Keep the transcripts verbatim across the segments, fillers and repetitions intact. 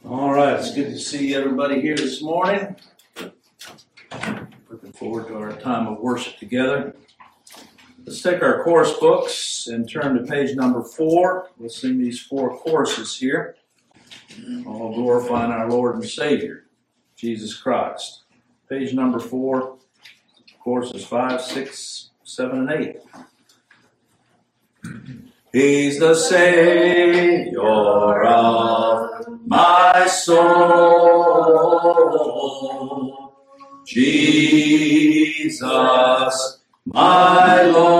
All right, it's good to see everybody here this morning. Looking forward to our time of worship together. Let's take our course books and turn to page number four. We'll sing these four choruses here, all glorifying our Lord and Savior, Jesus Christ. Page number four, choruses five, six, seven, and eight. He's the Savior of my soul, Jesus, my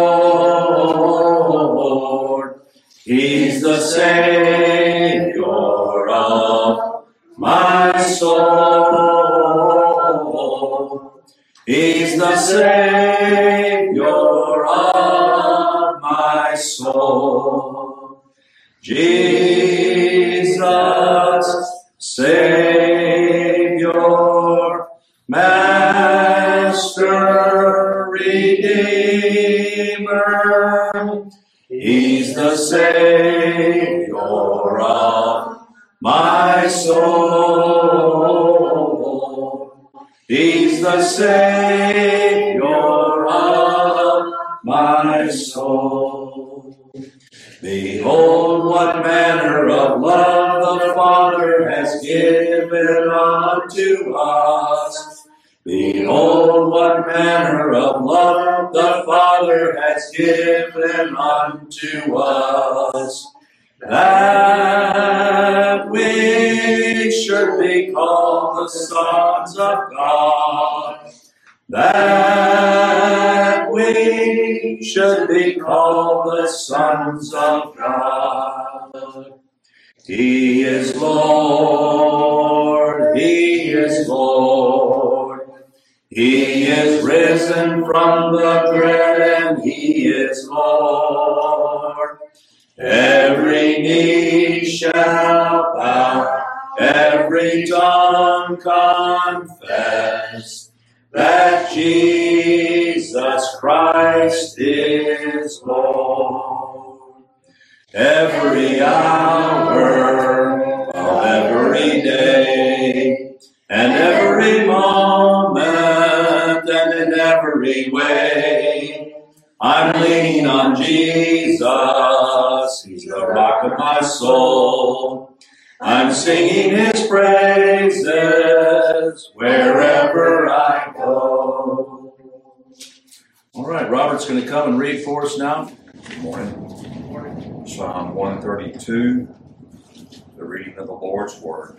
Lord. He's the Savior of my soul. He's the Savior of my soul. Jesus, Savior, Master, Redeemer. He's the Savior of my soul. He's the Savior of my soul. Behold, what manner of love the Father has given unto us. Behold, what manner of love the Father has given unto us, that we should be called the sons of God, that we should be called the sons of God. He is Lord, He is Lord. He is risen from the dead, and He is Lord. Every knee shall bow, every tongue confess that Jesus Christ is Lord. Every hour of every day, and every moment, and in every way, I'm leaning on Jesus. He's the rock of my soul. I'm singing His praises wherever I go. All right, Robert's going to come and read for us now. Good morning. Good morning. Psalm one thirty-two, the reading of the Lord's Word.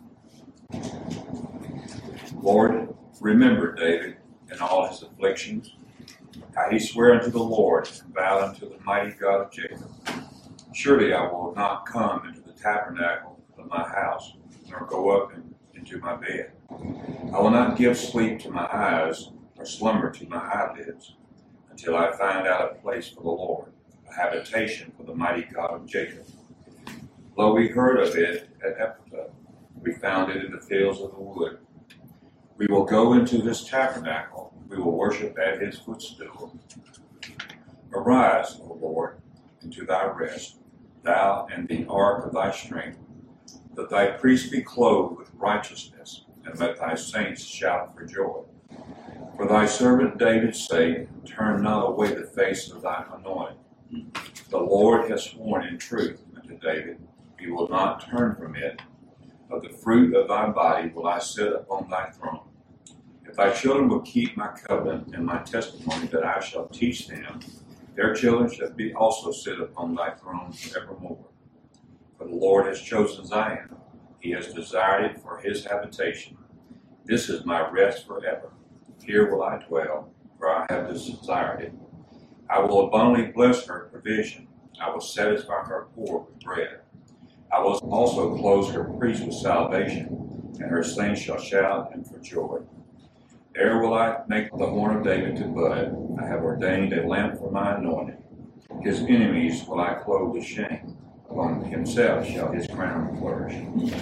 Lord, remember David and all his afflictions, how he sware unto the Lord and vowed unto the mighty God of Jacob. Surely I will not come into the tabernacle of my house, nor go up in, into my bed. I will not give sleep to my eyes, or slumber to my eyelids, until I find out a place for the Lord, a habitation for the mighty God of Jacob. Lo, we heard of it at Ephrathah, we found it in the fields of the wood. We will go into His tabernacle, we will worship at His footstool. Arise, O Lord, into thy rest, thou and the ark of thy strength, that thy priests be clothed with righteousness, and let thy saints shout for joy. For thy servant David's sake, turn not away the face of thy anointed. The Lord has sworn in truth unto David, he will not turn from it. Of the fruit of thy body will I sit upon thy throne. If thy children will keep my covenant and my testimony that I shall teach them, their children shall be also sit upon thy throne forevermore. For the Lord has chosen Zion, He has desired it for His habitation. This is my rest forever. Here will I dwell, for I have desired it. I will abundantly bless her provision. I will satisfy her poor with bread. I will also close her priests with salvation, and her saints shall shout and for joy. There will I make the horn of David to bud. I have ordained a lamp for my anointing. His enemies will I clothe with shame. Upon himself shall his crown flourish.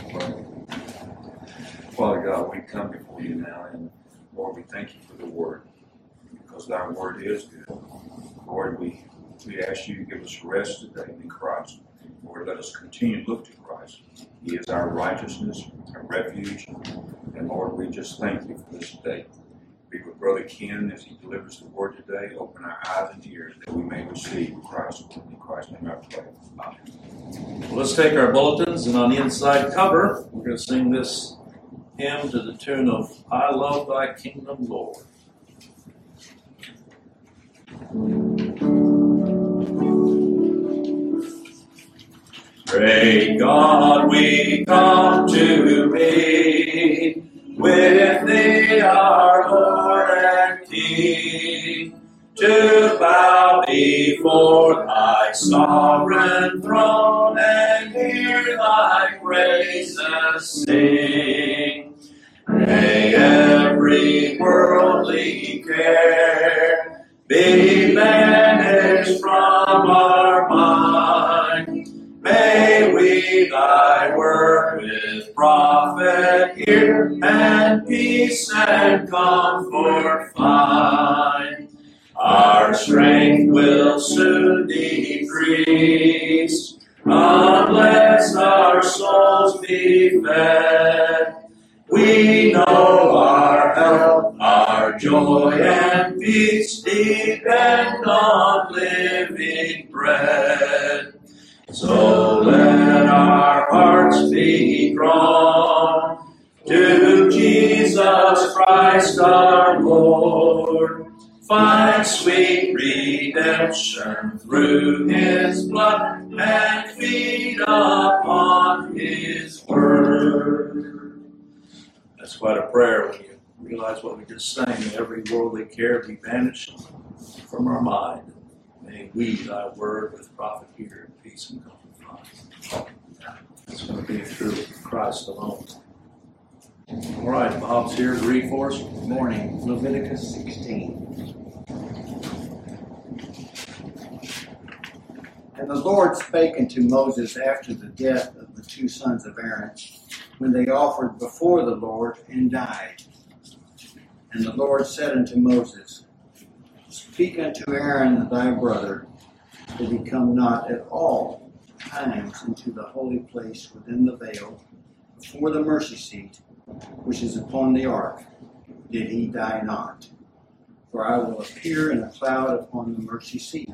Father God, we come before you now, and Lord, we thank you for the word, because thy word is good. Lord, we, we ask you to give us rest today in Christ. Lord, let us continue to look to Christ, He is our righteousness, our refuge. And Lord, we just thank you for this day. Be with Brother Ken as he delivers the word today. Open our eyes and ears that we may receive Christ. In Christ's name I pray. Amen. Well, let's take our bulletins, and on the inside cover, we're going to sing this hymn to the tune of I Love Thy Kingdom, Lord. Great God, we come to thee, with thee our Lord and King, to bow before thy sovereign throne and hear thy praises sing. May every worldly care be banished from our mind. May we thy word with profit hear, and peace and comfort find. Our strength will soon decrease, unless our souls be fed. We know our health, our joy and peace depend on living bread. So let our hearts be drawn to Jesus Christ our Lord. Find sweet redemption through his blood and feed upon his word. That's quite a prayer when you realize what we just sang. May every worldly care be banished from our mind. May we thy word with profit hear and peace and comfort find. It's going to be through Christ alone. All right, Bob's here to read for us. Good morning. Leviticus sixteen. And the Lord spake unto Moses after the death of the two sons of Aaron, when they offered before the Lord and died. And the Lord said unto Moses, Speak unto Aaron thy brother, that he come not at all times into the holy place within the veil, before the mercy seat, which is upon the ark, did he die not. For I will appear in a cloud upon the mercy seat.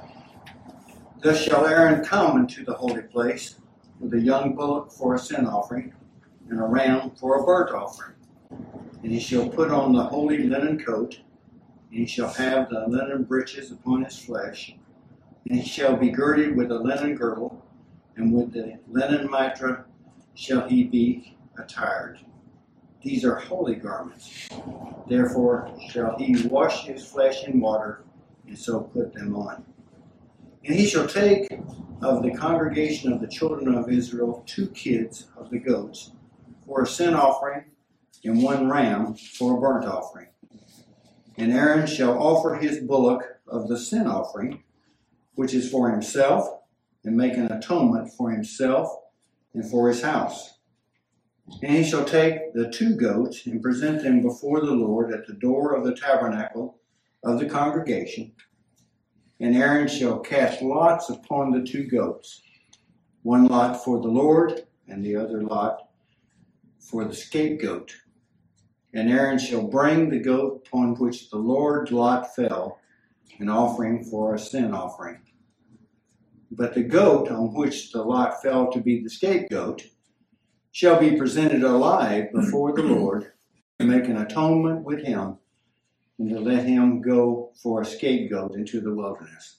Thus shall Aaron come into the holy place, with a young bullock for a sin offering, and a ram for a burnt offering. And he shall put on the holy linen coat, and he shall have the linen breeches upon his flesh, and he shall be girded with a linen girdle, and with the linen mitra shall he be attired. These are holy garments. Therefore shall he wash his flesh in water, and so put them on. And he shall take of the congregation of the children of Israel two kids of the goats for a sin offering, and one ram for a burnt offering. And Aaron shall offer his bullock of the sin offering, which is for himself, and make an atonement for himself and for his house. And he shall take the two goats and present them before the Lord at the door of the tabernacle of the congregation. And Aaron shall cast lots upon the two goats, one lot for the Lord, and the other lot for the scapegoat. And Aaron shall bring the goat upon which the Lord's lot fell, an offering for a sin offering. But the goat on which the lot fell to be the scapegoat shall be presented alive before the Lord, to make an atonement with him, and to let him go for a scapegoat into the wilderness.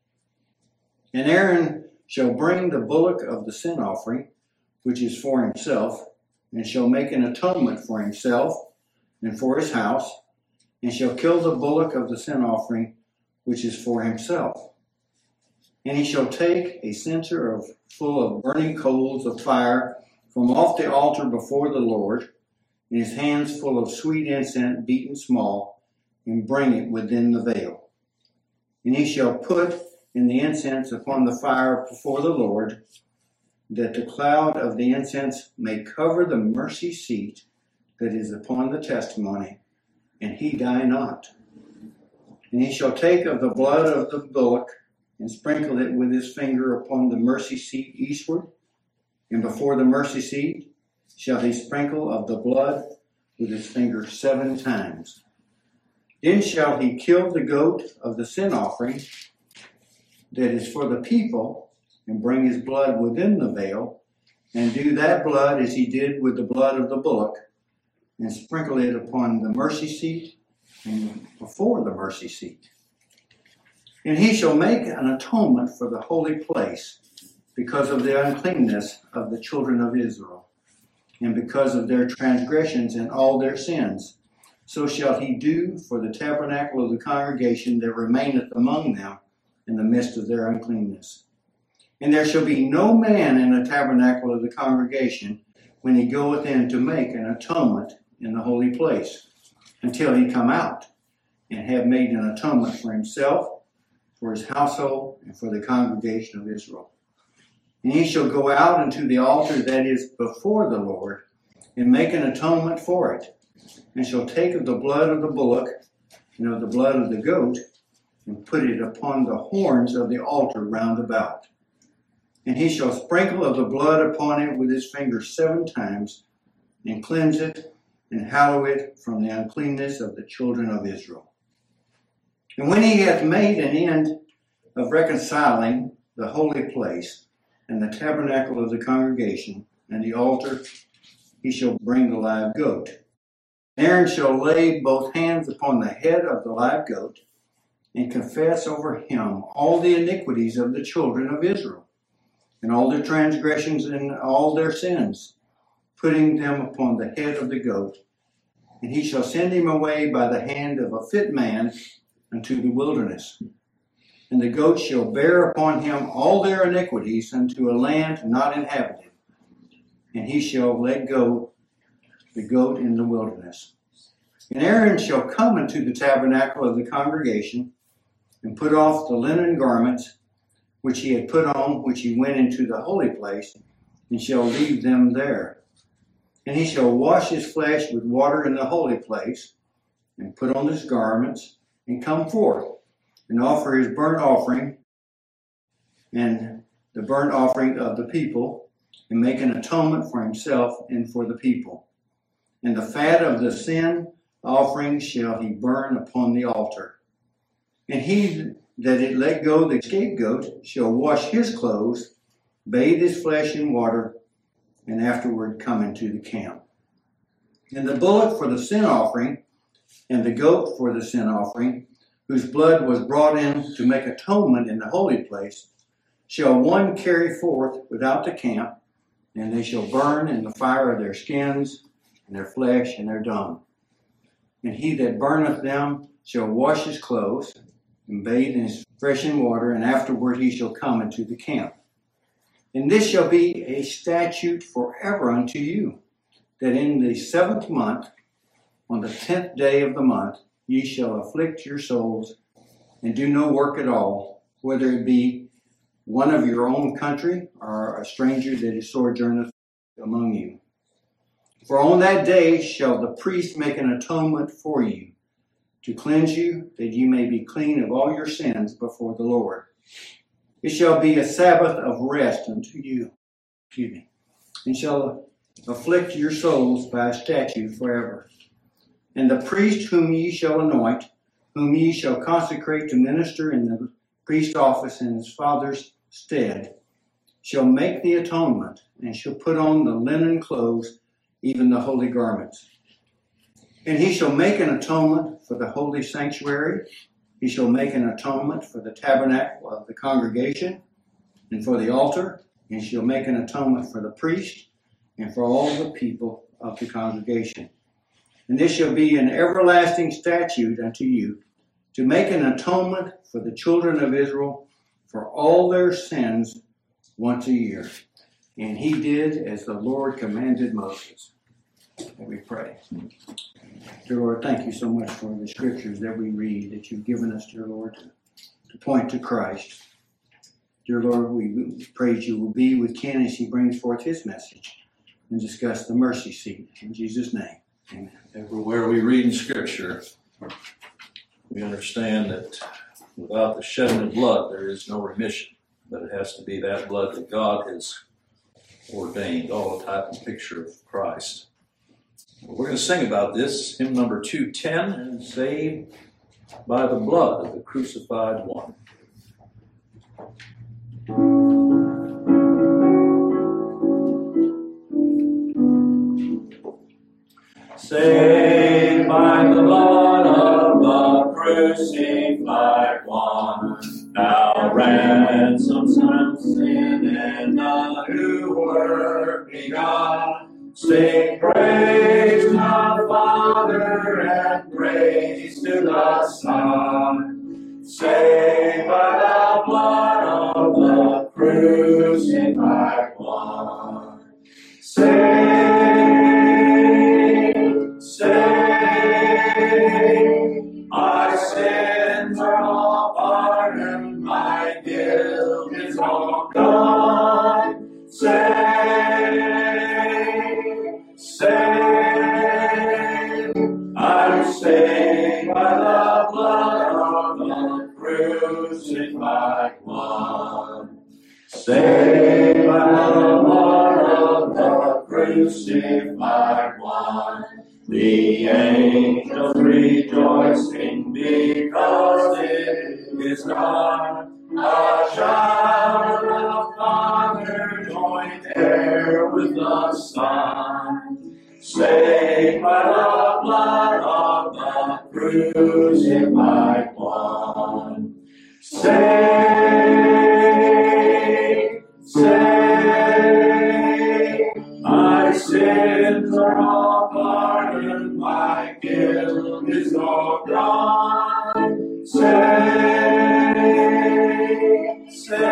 And Aaron shall bring the bullock of the sin offering, which is for himself, and shall make an atonement for himself and for his house, and shall kill the bullock of the sin offering, which is for himself. And he shall take a censer of, full of burning coals of fire from off the altar before the Lord, and his hands full of sweet incense beaten small, and bring it within the veil. And he shall put in the incense upon the fire before the Lord, that the cloud of the incense may cover the mercy seat that is upon the testimony, and he die not. And he shall take of the blood of the bullock, and sprinkle it with his finger upon the mercy seat eastward, And before the mercy seat shall he sprinkle of the blood with his finger seven times. Then shall he kill the goat of the sin offering that is for the people, and bring his blood within the veil, and do that blood as he did with the blood of the bullock, and sprinkle it upon the mercy seat and before the mercy seat. And he shall make an atonement for the holy place because of the uncleanness of the children of Israel, and because of their transgressions and all their sins. So shall he do for the tabernacle of the congregation that remaineth among them in the midst of their uncleanness. And there shall be no man in the tabernacle of the congregation when he goeth in to make an atonement in the holy place, until he come out and have made an atonement for himself, for his household, and for the congregation of Israel. And he shall go out unto the altar that is before the Lord, and make an atonement for it, and shall take of the blood of the bullock, and of the blood of the goat, and put it upon the horns of the altar round about. And he shall sprinkle of the blood upon it with his finger seven times, and cleanse it, and hallow it from the uncleanness of the children of Israel. And when he hath made an end of reconciling the holy place, and the tabernacle of the congregation, and the altar, he shall bring the live goat. Aaron shall lay both hands upon the head of the live goat, and confess over him all the iniquities of the children of Israel, and all their transgressions and all their sins, putting them upon the head of the goat. And he shall send him away by the hand of a fit man unto the wilderness. And the goat shall bear upon him all their iniquities unto a land not inhabited. And he shall let go the goat in the wilderness. And Aaron shall come into the tabernacle of the congregation, and put off the linen garments which he had put on, which he went into the holy place, and shall leave them there. And he shall wash his flesh with water in the holy place, and put on his garments, and come forth, and offer his burnt offering, and the burnt offering of the people, and make an atonement for himself and for the people. And the fat of the sin offering shall he burn upon the altar. And he that it let go the scapegoat shall wash his clothes, bathe his flesh in water, and afterward come into the camp. And the bullock for the sin offering, and the goat for the sin offering, whose blood was brought in to make atonement in the holy place, shall one carry forth without the camp, and they shall burn in the fire of their skins, and their flesh, and their dung. And he that burneth them shall wash his clothes, and bathe in his fresh in water, and afterward he shall come into the camp. And this shall be a statute forever unto you, that in the seventh month, on the tenth day of the month, ye shall afflict your souls, and do no work at all, whether it be one of your own country, or a stranger that is sojourneth among you. For on that day shall the priest make an atonement for you, to cleanse you, that ye may be clean of all your sins before the Lord. It shall be a Sabbath of rest unto you, excuse me, and shall afflict your souls by a statute forever. And the priest whom ye shall anoint, whom ye shall consecrate to minister in the priest office in his father's stead, shall make the atonement, and shall put on the linen clothes, even the holy garments. And he shall make an atonement for the holy sanctuary. He shall make an atonement for the tabernacle of the congregation, and for the altar. And he shall make an atonement for the priest, and for all the people of the congregation. And this shall be an everlasting statute unto you, to make an atonement for the children of Israel for all their sins once a year. And he did as the Lord commanded Moses. Let me pray. Dear Lord, thank you so much for the scriptures that we read, that you've given us, dear Lord, to, to point to Christ. Dear Lord, we praise you will be with Ken as he brings forth his message and discuss the mercy seat. In Jesus' name, amen. Everywhere we read in Scripture, we understand that without the shedding of blood, there is no remission. But it has to be that blood that God has ordained, all a type and picture of Christ. Well, we're going to sing about this, hymn number two ten, and saved by the blood of the crucified one. Saved by the blood of the crucified one, thou ransoms from sin and the new work begun. Sing praise to the Father and praise to the Son. Saved by the blood of the crucified one. Saved, saved, my sins are all pardoned, my guilt is all gone. Saved, saved, I'm saved by the blood of the crucified one. Saved by the blood of the crucified one. The angels rejoicing because it is done. A child of the Father joined heir with the Son. Saved by the blood of the crucified one. Saved, saved, my sins are all pardoned, my guilt is all gone. Saved,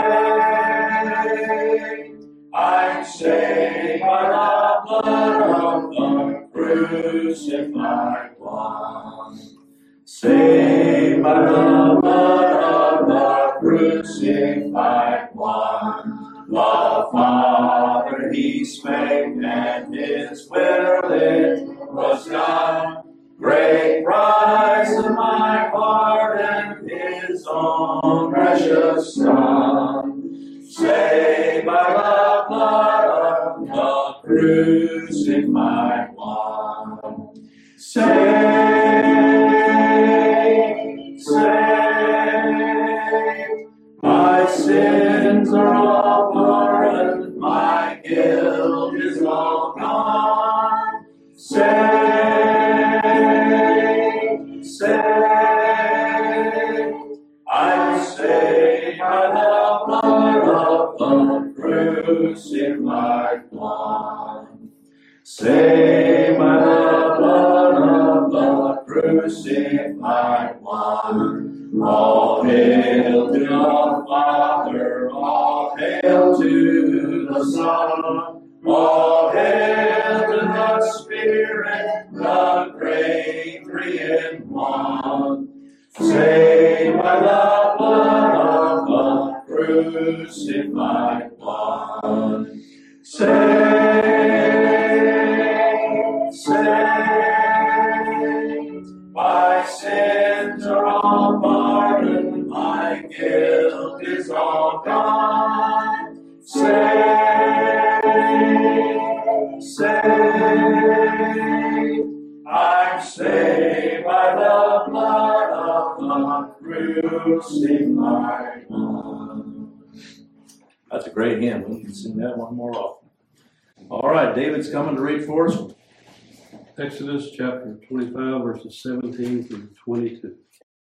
saved, I'm saved by the blood of the crucified one. Saved by the blood of the crucified one. The Father He spake, and His will it was done. Great price of my pardon, His own precious Son. Saved by the blood of the crucified one. Saved, saved, my sins are all pardoned, my guilt is all gone. Saved, saved, I'm saved by the blood of the crucified one. Saved by the blood of the crucified one. All hail to the Father, all hail to the Son, all hail to the Spirit, the great three in one. Saved by the blood of the crucified one. Saved, saved, my sins are all pardoned, my guilt is all gone. Saved, saved, I'm saved by the blood of the crucified one. That's a great hymn. We can sing that one more often. All right, David's coming to read for us. Exodus chapter twenty-five, verses seventeen through twenty-two.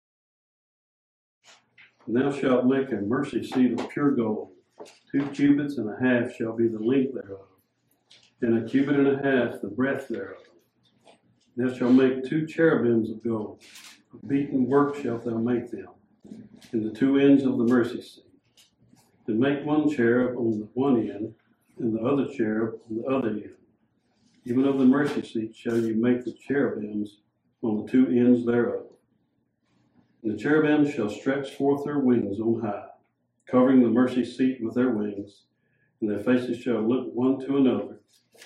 And thou shalt make a mercy seat of pure gold. Two cubits and a half shall be the length thereof, and a cubit and a half the breadth thereof. Thou shalt make two cherubims of gold. Of beaten work shalt thou make them, in the two ends of the mercy seat. And make one cherub on the one end, and the other cherub on the other end. Even of the mercy seat shall you make the cherubims on the two ends thereof. And the cherubims shall stretch forth their wings on high, covering the mercy seat with their wings, and their faces shall look one to another.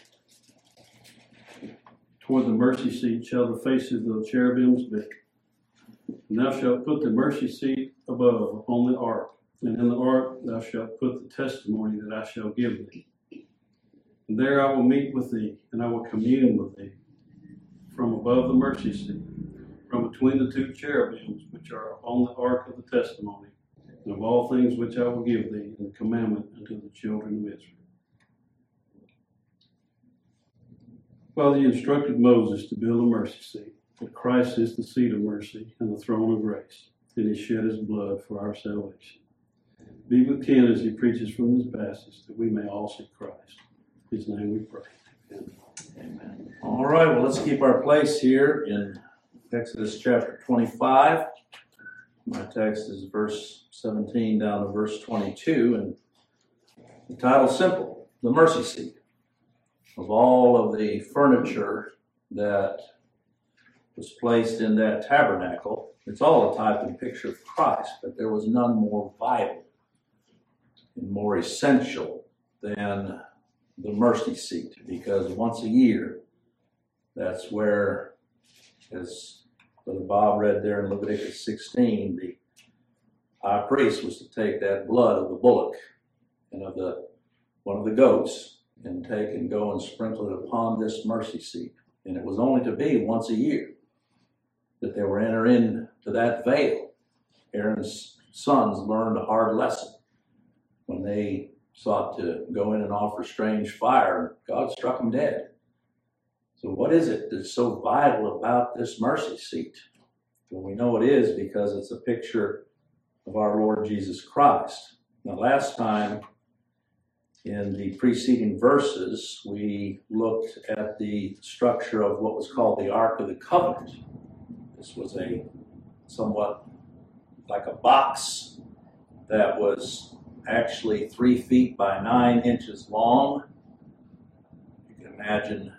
Toward the mercy seat shall the faces of the cherubims be. And thou shalt put the mercy seat above upon the ark, and in the ark thou shalt put the testimony that I shall give thee. And there I will meet with thee, and I will commune with thee from above the mercy seat, from between the two cherubims which are on the ark of the testimony, and of all things which I will give thee in commandment unto the children of Israel. Well, he instructed Moses to build a mercy seat, but Christ is the seat of mercy and the throne of grace, and he shed his blood for our salvation. Be with Ken as he preaches from this passage, that we may all see Christ. In his name we pray. Amen. Amen. All right, well, let's keep our place here in Exodus chapter twenty-five. My text is verse seventeen down to verse twenty-two, and the title's simple, The Mercy Seat. Of all of the furniture that was placed in that tabernacle, it's all a type and picture of Christ, but there was none more vital and more essential than the mercy seat, because once a year, that's where, as Brother Bob read there in Leviticus sixteen, the high priest was to take that blood of the bullock and of the one of the goats and take and go and sprinkle it upon this mercy seat. And it was only to be once a year that they were enter into that veil. Aaron's sons learned a hard lesson when they sought to go in and offer strange fire. God struck them dead. So what is it that's so vital about this mercy seat? Well, we know it is because it's a picture of our Lord Jesus Christ. Now, last time in the preceding verses, we looked at the structure of what was called the Ark of the Covenant. This was a somewhat like a box that was actually three feet by nine inches long. You can imagine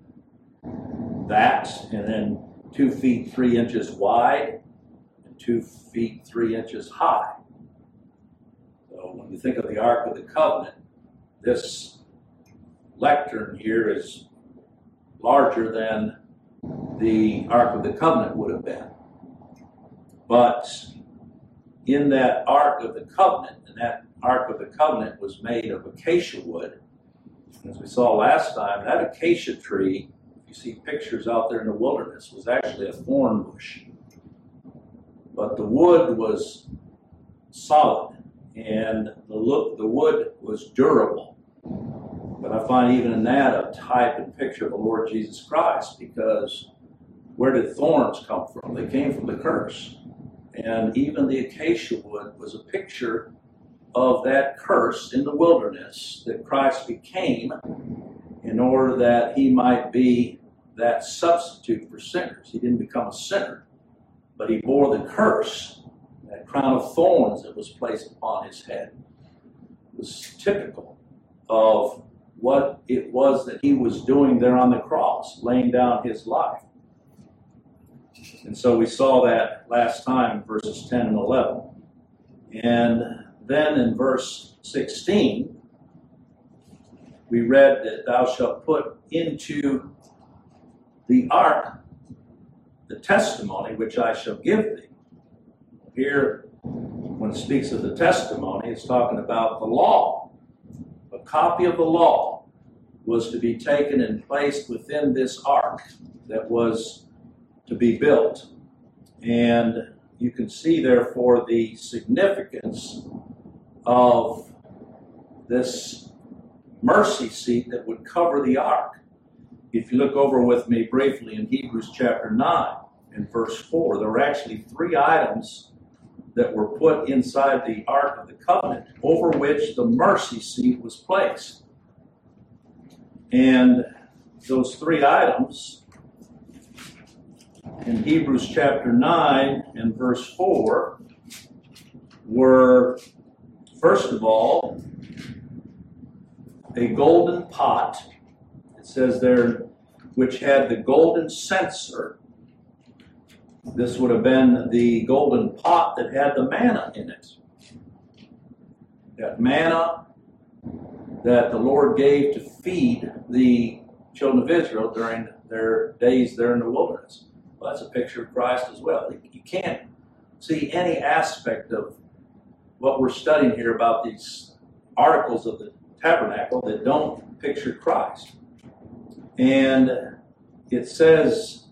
that, and then two feet three inches wide and two feet three inches high. So when you think of the Ark of the Covenant, this lectern here is larger than the Ark of the Covenant would have been. But in that Ark of the Covenant, and that Ark of the Covenant was made of acacia wood. As we saw last time, that acacia tree, if you see pictures out there in the wilderness, was actually a thorn bush. But the wood was solid, and the look, the wood was durable. But I find even in that a type and picture of the Lord Jesus Christ, because where did thorns come from? They came from the curse. And even the acacia wood was a picture of that curse in the wilderness that Christ became in order that he might be that substitute for sinners. He didn't become a sinner, but he bore the curse, that crown of thorns that was placed upon his head. It was typical of what it was that he was doing there on the cross, laying down his life. And so we saw that last time in verses ten and eleven. And then in verse sixteen, we read that thou shalt put into the ark the testimony which I shall give thee. Here, when it speaks of the testimony, it's talking about the law. A copy of the law was to be taken and placed within this ark that was to be built. And you can see, therefore, the significance of this mercy seat that would cover the ark. If you look over with me briefly in Hebrews chapter nine and verse four, there were actually three items that were put inside the Ark of the Covenant over which the mercy seat was placed. And those three items in Hebrews chapter nine and verse four were, first of all, a golden pot. It says there, which had the golden censer. This would have been the golden pot that had the manna in it. That manna that the Lord gave to feed the children of Israel during their days there in the wilderness. Well, that's a picture of Christ as well. You can't see any aspect of what we're studying here about these articles of the tabernacle that don't picture Christ. And it says,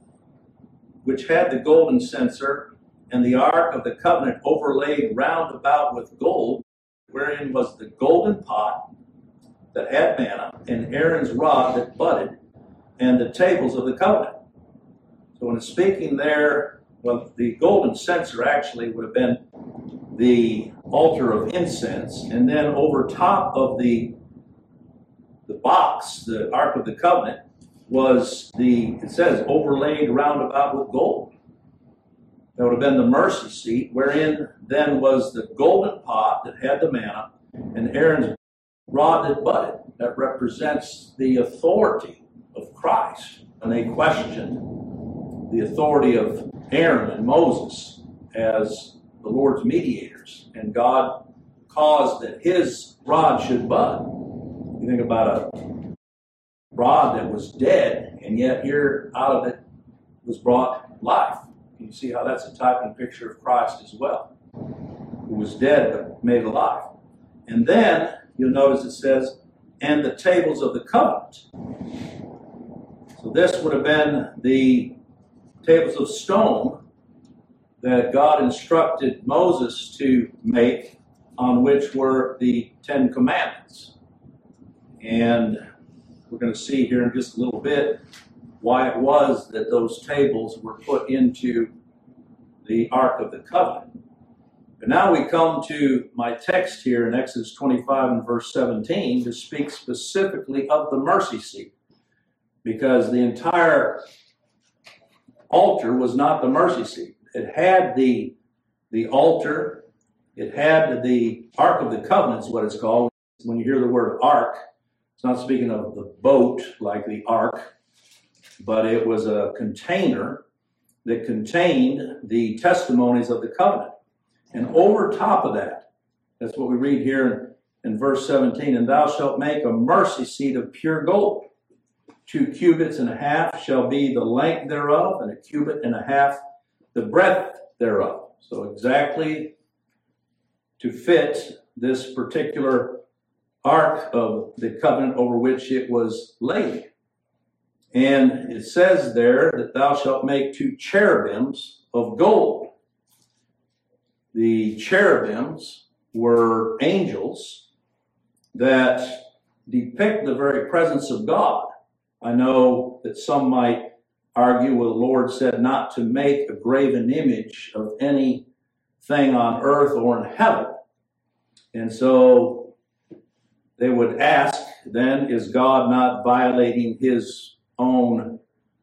which had the golden censer and the ark of the covenant overlaid round about with gold, wherein was the golden pot that had manna, and Aaron's rod that budded, and the tables of the covenant. So when it's speaking there, well, the golden censer actually would have been the altar of incense, and then over top of the the box, the Ark of the Covenant, was the, it says, overlaid round about with gold. That would have been the mercy seat, wherein then was the golden pot that had the manna, and Aaron's rod that budded. That represents the authority of Christ. And they questioned the authority of Aaron and Moses as the Lord's mediators, and God caused that his rod should bud. You think about a rod that was dead, and yet here out of it was brought life. Can you see how that's a type and picture of Christ as well, who was dead but made alive? And then you'll notice it says, and the tables of the covenant. So this would have been the tables of stone that God instructed Moses to make, on which were the Ten Commandments. And we're going to see here in just a little bit why it was that those tables were put into the Ark of the Covenant. But now we come to my text here in Exodus twenty-five and verse seventeen to speak specifically of the mercy seat, because the entire altar was not the mercy seat. It had the, the altar, it had the Ark of the Covenant is what it's called. When you hear the word ark, it's not speaking of the boat like the ark, but it was a container that contained the testimonies of the covenant. And over top of that, that's what we read here in, in verse seventeen, and thou shalt make a mercy seat of pure gold. Two cubits and a half shall be the length thereof, and a cubit and a half the breadth thereof. So exactly to fit this particular Ark of the Covenant over which it was laid. And it says there that thou shalt make two cherubims of gold. The cherubims were angels that depict the very presence of God. I know that some might argue, well, the Lord said not to make a graven image of anything on earth or in heaven. And so they would ask, then, is God not violating his own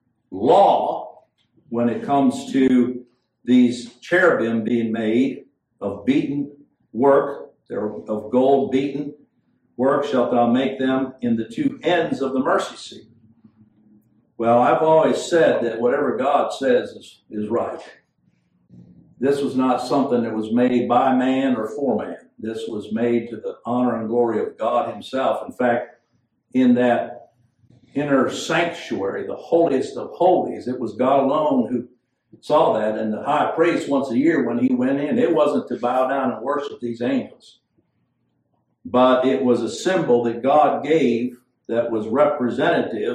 law when it comes to these cherubim being made of beaten work, they're of gold beaten work, shalt thou make them in the two ends of the mercy seat? Well, I've always said that whatever God says is, is right. This was not something that was made by man or for man. This was made to the honor and glory of God himself. In fact, in that inner sanctuary, the holiest of holies, it was God alone who saw that. And the high priest, once a year when he went in, it wasn't to bow down and worship these angels, but it was a symbol that God gave that was representative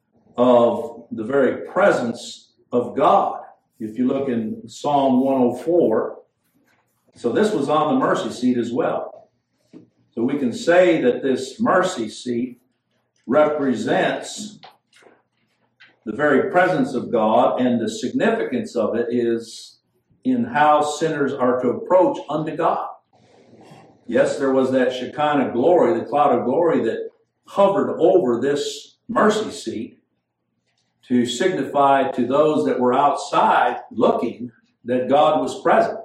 of the very presence of God. If you look in Psalm one oh four, so this was on the mercy seat as well. So we can say that this mercy seat represents the very presence of God, and the significance of it is in how sinners are to approach unto God. Yes, there was that Shekinah glory, the cloud of glory that hovered over this mercy seat to signify to those that were outside looking that God was present.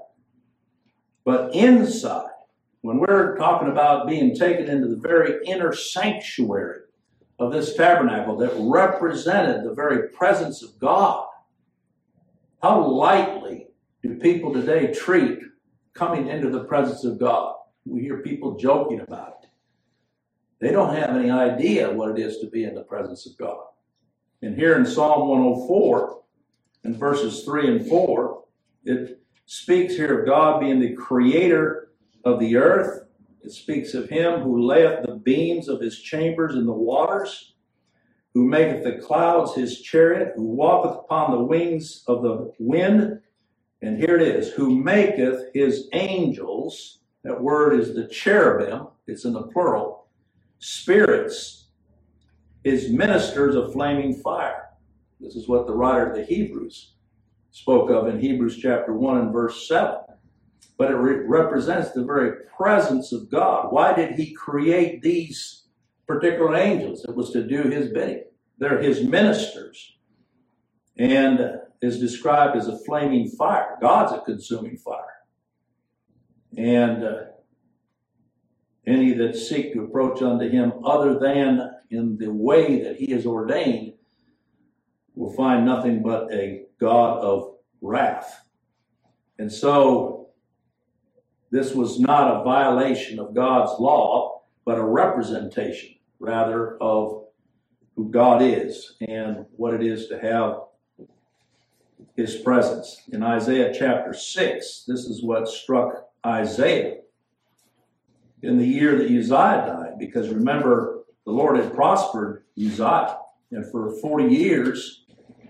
But inside, when we're talking about being taken into the very inner sanctuary of this tabernacle that represented the very presence of God, how lightly do people today treat coming into the presence of God? We hear people joking about it. They don't have any idea what it is to be in the presence of God. And here in Psalm one oh four, in verses three and four, it speaks here of God being the creator of the earth It speaks of him who layeth the beams of his chambers in the waters, who maketh the clouds his chariot, who walketh upon the wings of the wind. And here it is, who maketh his angels, that word is the cherubim, it's in the plural, spirits, his ministers of flaming fire. This is what the writer of the Hebrews spoke of in Hebrews chapter one and verse seven. But it re- represents the very presence of God. Why did he create these particular angels? It was to do his bidding. They're his ministers. And is described as a flaming fire. God's a consuming fire. And uh, any that seek to approach unto him other than in the way that he has ordained will find nothing but a God of wrath. And so this was not a violation of God's law, but a representation, rather, of who God is and what it is to have his presence. In Isaiah chapter six, this is what struck Isaiah in the year that Uzziah died, because remember, the Lord had prospered Uzziah, and for forty years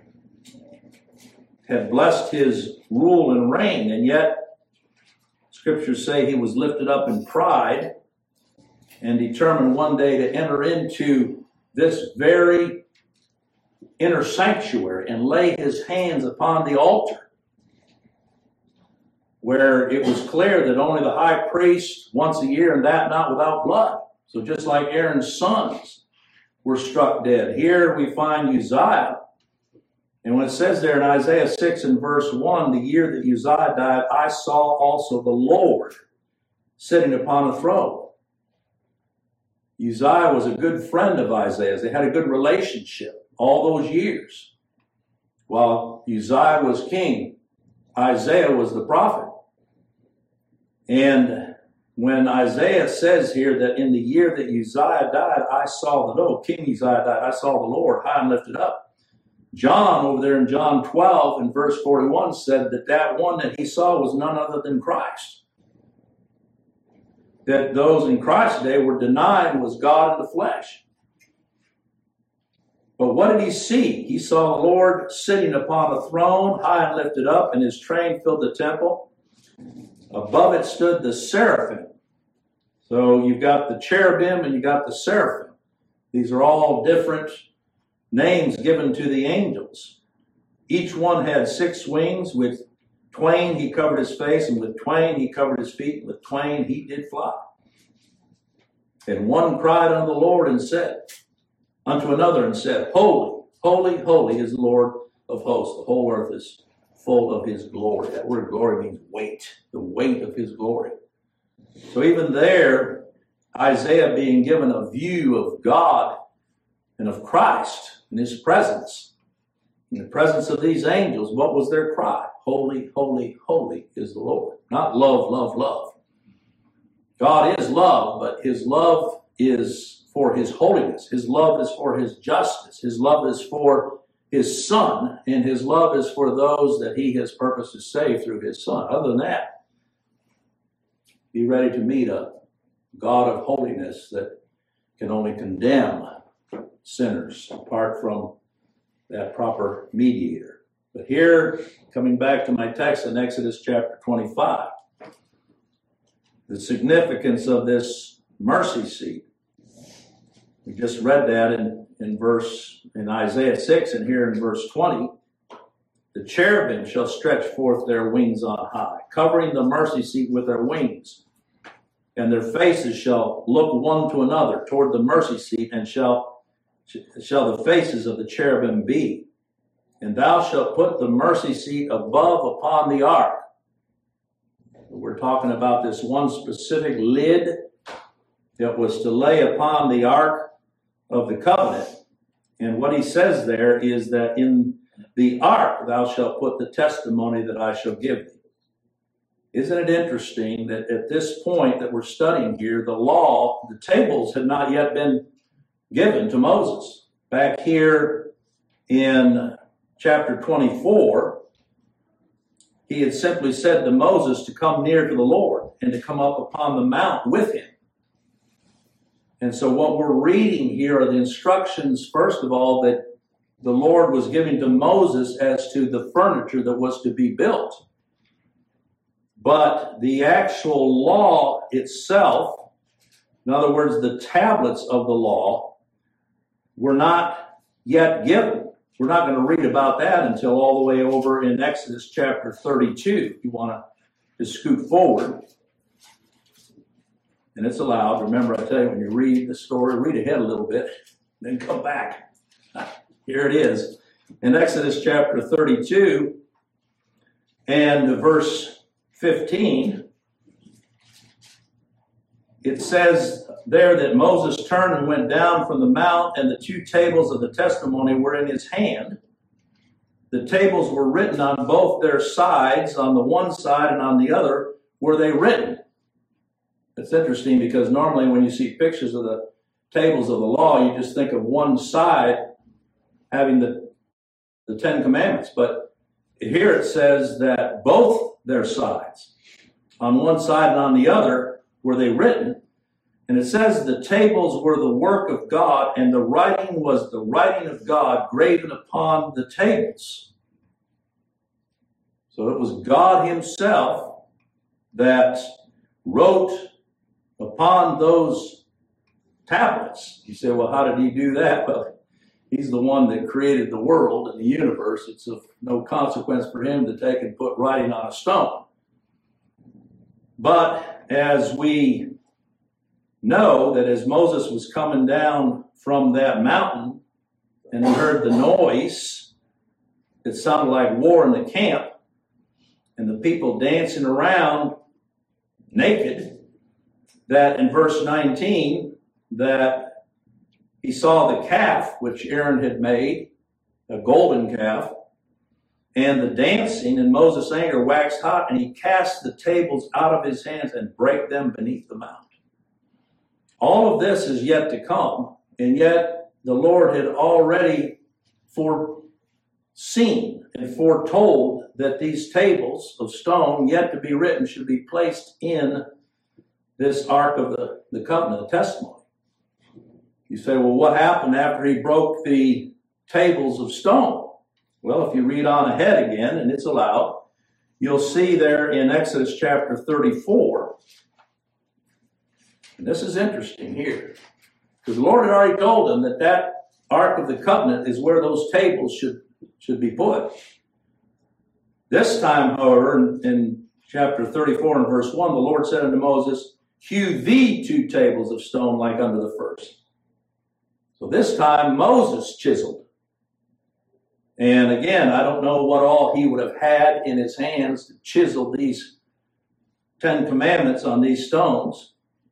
had blessed his rule and reign, and yet scriptures say he was lifted up in pride and determined one day to enter into this very inner sanctuary and lay his hands upon the altar, where it was clear that only the high priest once a year, and that not without blood. So just like Aaron's sons were struck dead, here we find Uzziah. And when it says there in Isaiah six and verse one, the year that Uzziah died, I saw also the Lord sitting upon a throne. Uzziah was a good friend of Isaiah's. They had a good relationship all those years. While Uzziah was king, Isaiah was the prophet. And when Isaiah says here that in the year that Uzziah died, I saw the, no, King Uzziah died, I saw the Lord high and lifted up. John over there in John twelve and verse forty-one said that that one that he saw was none other than Christ. That those in Christ's day were denying was God in the flesh. But what did he see? He saw the Lord sitting upon a throne, high and lifted up, and his train filled the temple. Above it stood the seraphim. So you've got the cherubim and you've got the seraphim. These are all different names given to the angels. Each one had six wings. With twain he covered his face, and with twain he covered his feet, and with twain he did fly. And one cried unto the Lord and said, unto another and said, Holy, holy, holy is the Lord of hosts. The whole earth is full of his glory. That word glory means weight, the weight of his glory. So even there, Isaiah being given a view of God and of Christ in his presence, in the presence of these angels, what was their cry? Holy, holy, holy is the Lord. Not love, love, love. God is love, but his love is for his holiness. His love is for his justice. His love is for his Son, and his love is for those that he has purposed to save through his Son. Other than that, be ready to meet a God of holiness that can only condemn sinners apart from that proper mediator. But here, coming back to my text in Exodus chapter twenty-five, the significance of this mercy seat. We just read that in, in verse in Isaiah six, and here in verse twenty. The cherubim shall stretch forth their wings on high, covering the mercy seat with their wings. And their faces shall look one to another toward the mercy seat, and shall, shall the faces of the cherubim be. And thou shalt put the mercy seat above upon the ark. We're talking about this one specific lid that was to lay upon the ark of the covenant. And what he says there is that in the ark thou shalt put the testimony that I shall give thee. Isn't it interesting that at this point that we're studying here, the law, the tables had not yet been given to Moses. Back here in chapter twenty-four, he had simply said to Moses to come near to the Lord and to come up upon the mount with him. And so what we're reading here are the instructions, first of all, that the Lord was giving to Moses as to the furniture that was to be built. But the actual law itself, in other words, the tablets of the law, were not yet given. We're not going to read about that until all the way over in Exodus chapter thirty-two, if you want to just scoot forward. And it's allowed. Remember, I tell you, when you read the story, read ahead a little bit, then come back. Here it is. In Exodus chapter thirty-two and verse fifteen, it says there that Moses turned and went down from the mount, and the two tables of the testimony were in his hand. The tables were written on both their sides, on the one side and on the other were they written. It's interesting because normally when you see pictures of the tables of the law, you just think of one side having the, the Ten Commandments. But here it says that both their sides, on one side and on the other, were they written. And it says the tables were the work of God, and the writing was the writing of God graven upon the tables. So it was God himself that wrote upon those tablets. You say, well, how did he do that? Well, he's the one that created the world and the universe. It's of no consequence for him to take and put writing on a stone. But as we know that as Moses was coming down from that mountain and he heard the noise, it sounded like war in the camp and the people dancing around naked, that in verse nineteen, that he saw the calf which Aaron had made, a golden calf, and the dancing, and Moses' anger waxed hot, and he cast the tables out of his hands and brake them beneath the mount. All of this is yet to come, and yet the Lord had already foreseen and foretold that these tables of stone yet to be written should be placed in this Ark of the, the Covenant, the testimony. You say, well, what happened after he broke the tables of stone? Well, if you read on ahead again, and it's allowed, you'll see there in Exodus chapter thirty-four, and this is interesting here, because the Lord had already told him that that Ark of the Covenant is where those tables should, should be put. This time, however, in, in chapter thirty-four and verse one, the Lord said unto Moses, hew thee two tables of stone like unto the first. So this time Moses chiseled. And again, I don't know what all he would have had in his hands to chisel these Ten Commandments on these stones.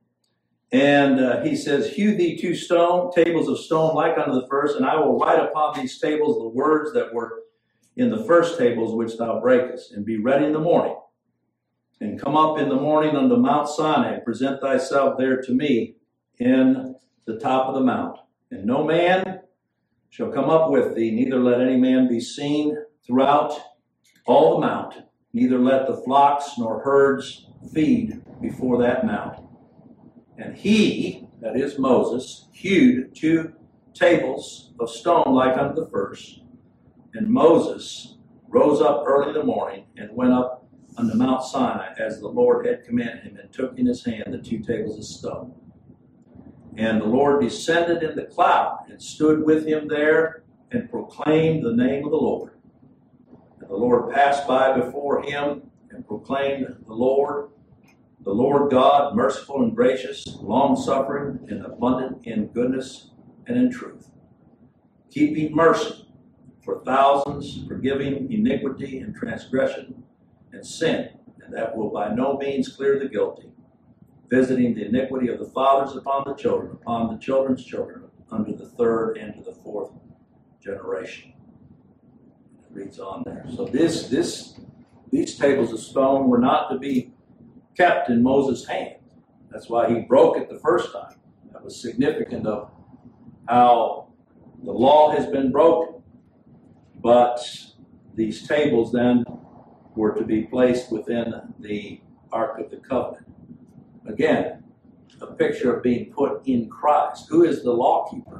And uh, he says, hew thee two stone, tables of stone like unto the first, and I will write upon these tables the words that were in the first tables which thou breakest, and be ready in the morning. And come up in the morning unto Mount Sinai, and present thyself there to me in the top of the mount. And no man shall come up with thee, neither let any man be seen throughout all the mount, neither let the flocks nor herds feed before that mount. And he, that is Moses, hewed two tables of stone like unto the first. And Moses rose up early in the morning and went up unto Mount Sinai as the Lord had commanded him, and took in his hand the two tables of stone. And the Lord descended in the cloud and stood with him there and proclaimed the name of the Lord. And the Lord passed by before him and proclaimed the Lord, the Lord God, merciful and gracious, long-suffering and abundant in goodness and in truth, keeping mercy for thousands, forgiving iniquity and transgression and sin, and that will by no means clear the guilty, visiting the iniquity of the fathers upon the children, upon the children's children, unto the third and to the fourth generation. It reads on there. So this, this, these tables of stone were not to be kept in Moses' hand. That's why he broke it the first time. That was significant of how the law has been broken. But these tables then were to be placed within the Ark of the Covenant. Again, a picture of being put in Christ. Who is the lawkeeper?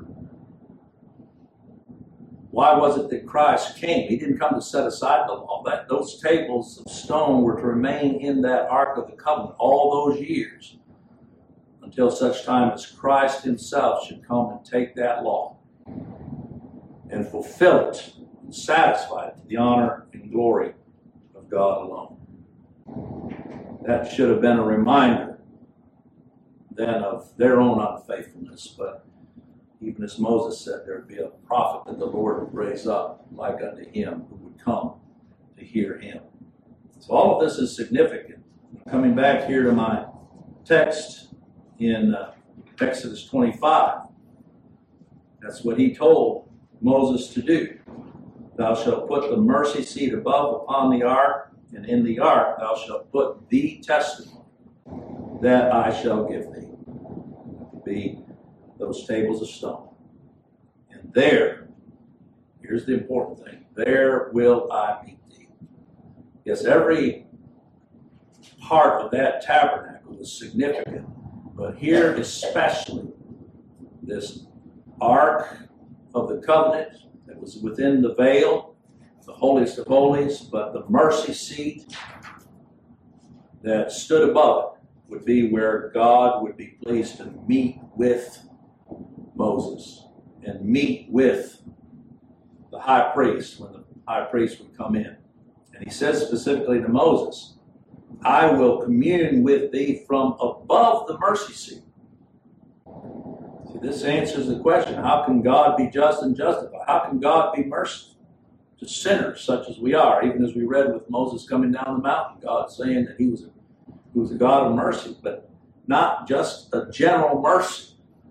Why was it that Christ came? He didn't come to set aside the law. That, those tables of stone were to remain in that Ark of the Covenant all those years until such time as Christ himself should come and take that law and fulfill it and satisfy it to the honor and glory of God alone. That should have been a reminder then of their own unfaithfulness, but even as Moses said, there would be a prophet that the Lord would raise up like unto him who would come to hear him. So all of this is significant. Coming back here to my text in uh, Exodus twenty-five, that's what he told Moses to do. Thou shalt put the mercy seat above upon the ark, and in the ark thou shalt put the testimony that I shall give thee. Be those tables of stone. And there, here's the important thing, there will I meet thee. Yes, every part of that tabernacle was significant, but here especially, this Ark of the Covenant that was within the veil, the holiest of holies, but the mercy seat that stood above it would be where God would be pleased to meet with Moses and meet with the high priest when the high priest would come in. And he says specifically to Moses, I will commune with thee from above the mercy seat. See, this answers the question, how can God be just and justified? How can God be merciful to sinners such as we are? Even as we read with Moses coming down the mountain, God saying that he was a, he was a God of mercy, but not just a general mercy.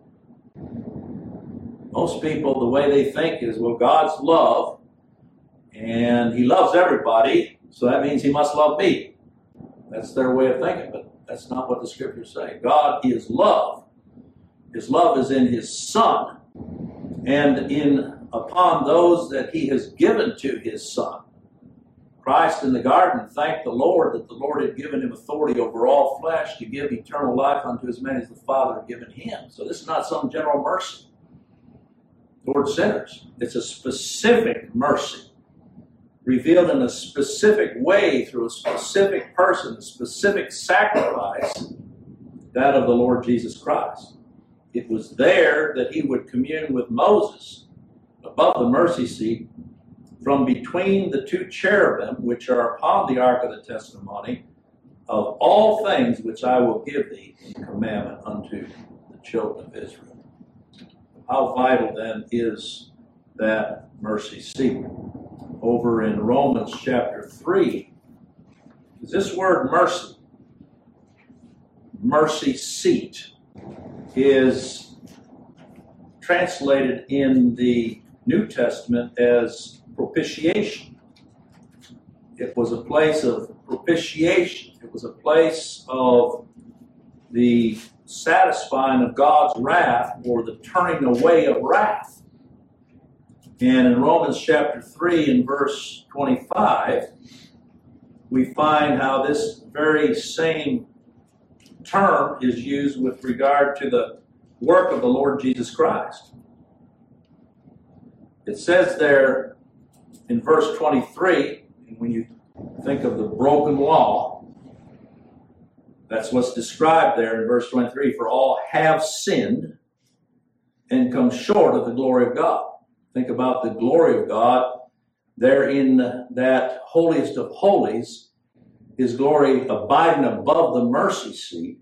Most people, the way they think is, well, God's love, and he loves everybody, so that means he must love me. That's their way of thinking, but that's not what the scriptures say. God is love. His love is in his Son, and in upon those that he has given to his Son. Christ in the garden thanked the Lord that the Lord had given him authority over all flesh to give eternal life unto as many as the Father had given him. So this is not some general mercy toward sinners. It's a specific mercy revealed in a specific way through a specific person, a specific sacrifice, that of the Lord Jesus Christ. It was there that he would commune with Moses above the mercy seat from between the two cherubim which are upon the ark of the testimony, of all things which I will give thee in commandment unto the children of Israel. How vital then is that mercy seat? Over in Romans chapter three, is this word mercy, mercy seat, is translated in the New Testament as propitiation. It was a place of propitiation. It was a place of the satisfying of God's wrath or the turning away of wrath. And in Romans chapter three and verse twenty-five, we find how this very same term is used with regard to the work of the Lord Jesus Christ. It says there in verse twenty-three, and when you think of the broken law, that's what's described there in verse twenty-three, for all have sinned and come short of the glory of God. Think about the glory of God there in that holiest of holies, his glory abiding above the mercy seat.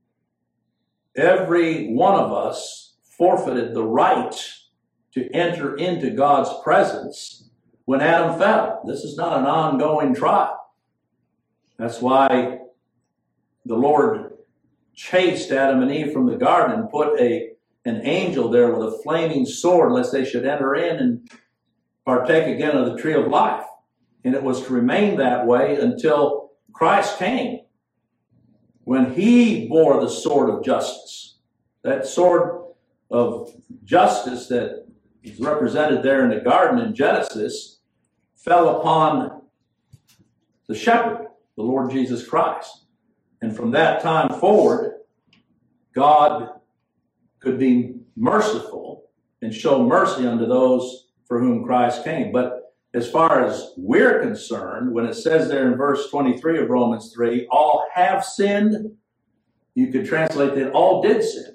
Every one of us forfeited the right to enter into God's presence when Adam fell. This is not an ongoing trial. That's why the Lord chased Adam and Eve from the garden and put a an angel there with a flaming sword lest they should enter in and partake again of the tree of life. And it was to remain that way until Christ came, when he bore the sword of justice. That sword of justice that is represented there in the garden in Genesis fell upon the shepherd, the Lord Jesus Christ. And from that time forward, God could be merciful and show mercy unto those for whom Christ came. But as far as we're concerned, when it says there in verse twenty-three of Romans three, all have sinned, you could translate that all did sin.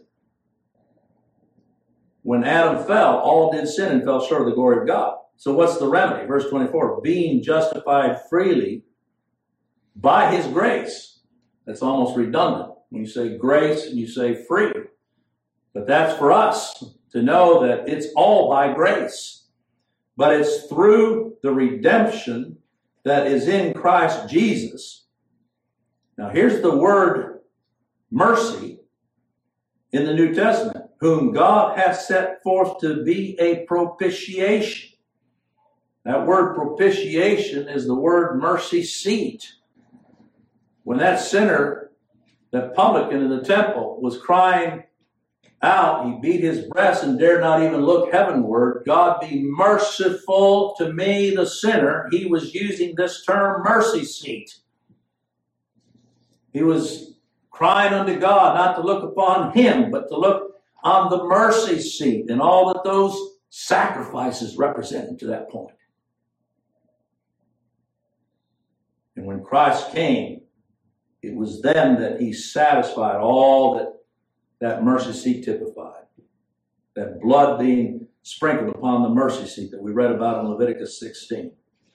When Adam fell, all did sin and fell short of the glory of God. So what's the remedy? Verse twenty-four, being justified freely by his grace. That's almost redundant. When you say grace and you say free. But that's for us to know that it's all by grace. But it's through the redemption that is in Christ Jesus. Now here's the word mercy in the New Testament, whom God hath set forth to be a propitiation. That word propitiation is the word mercy seat. When that sinner, that publican in the temple, was crying out, he beat his breast and dared not even look heavenward. God be merciful to me, the sinner. He was using this term mercy seat. He was crying unto God not to look upon him, but to look on the mercy seat and all that those sacrifices represented to that point. And when Christ came, it was then that he satisfied all that that mercy seat typified. That blood being sprinkled upon the mercy seat that we read about in Leviticus sixteen.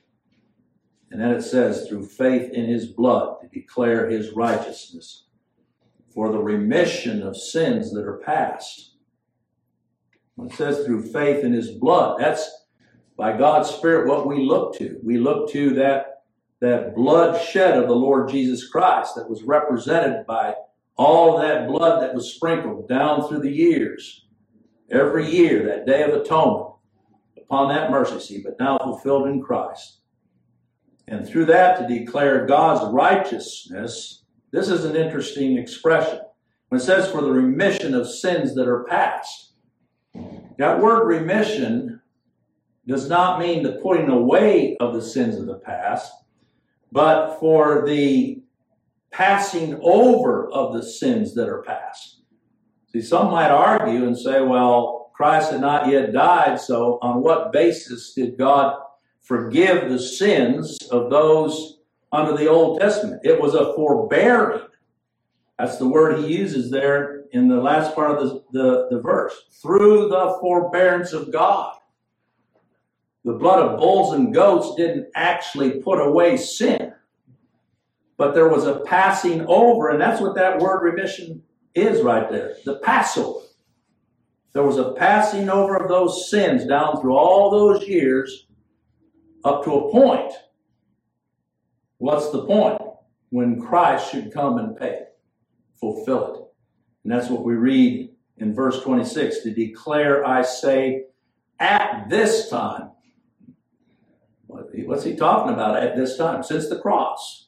And then it says, through faith in his blood to declare his righteousness for the remission of sins that are past. When it says through faith in his blood, that's by God's Spirit what we look to. We look to that, that blood shed of the Lord Jesus Christ that was represented by all that blood that was sprinkled down through the years. Every year, that day of atonement upon that mercy seat, but now fulfilled in Christ. And through that to declare God's righteousness. This is an interesting expression. When it says for the remission of sins that are past. That word remission does not mean the putting away of the sins of the past, but for the passing over of the sins that are past. See, some might argue and say, well, Christ had not yet died, so on what basis did God forgive the sins of those under the Old Testament? It was a forbearing. That's the word he uses there in the last part of the, the, the verse. Through the forbearance of God. The blood of bulls and goats didn't actually put away sin. But there was a passing over, and that's what that word remission is right there. The Passover. There was a passing over of those sins down through all those years up to a point. What's the point? When Christ should come and pay it, fulfill it. And that's what we read in verse twenty-six. To declare, I say, at this time. What's he talking about at this time? Since the cross.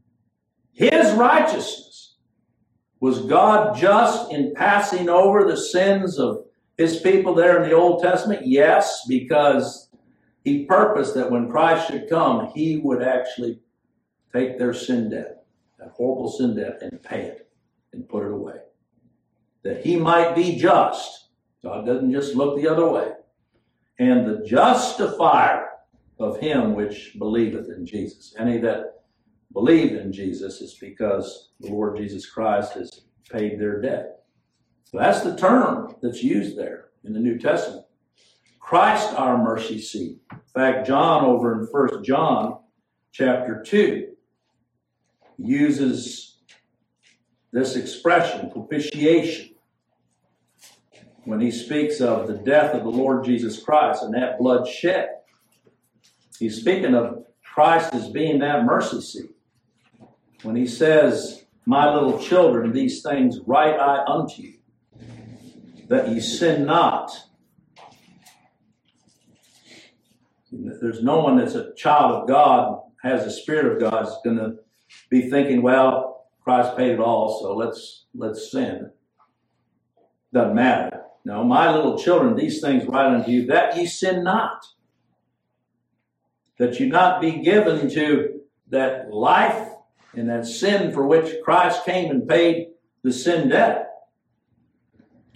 His righteousness. Was God just in passing over the sins of his people there in the Old Testament? Yes, because he purposed that when Christ should come, he would actually take their sin debt, that horrible sin debt, and pay it and put it away. That he might be just. God doesn't just look the other way. And the justifier of him which believeth in Jesus. Any that believe in Jesus is because the Lord Jesus Christ has paid their debt. So that's the term that's used there in the New Testament. Christ our mercy seat. In fact, John over in First John chapter two uses this expression, propitiation, when he speaks of the death of the Lord Jesus Christ and that blood shed. He's speaking of Christ as being that mercy seat. When he says, my little children, these things write I unto you, that ye sin not. There's no one that's a child of God, has the Spirit of God, is going to be thinking, well, Christ paid it all, so let's let's sin. Doesn't matter. No, my little children, these things write unto you, that ye sin not. That you not be given to that life and that sin for which Christ came and paid the sin debt.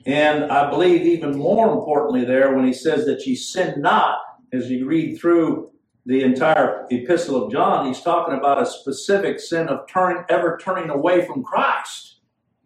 And I believe even more importantly there when he says that ye sin not, as you read through the entire epistle of John, he's talking about a specific sin of turning, ever turning away from Christ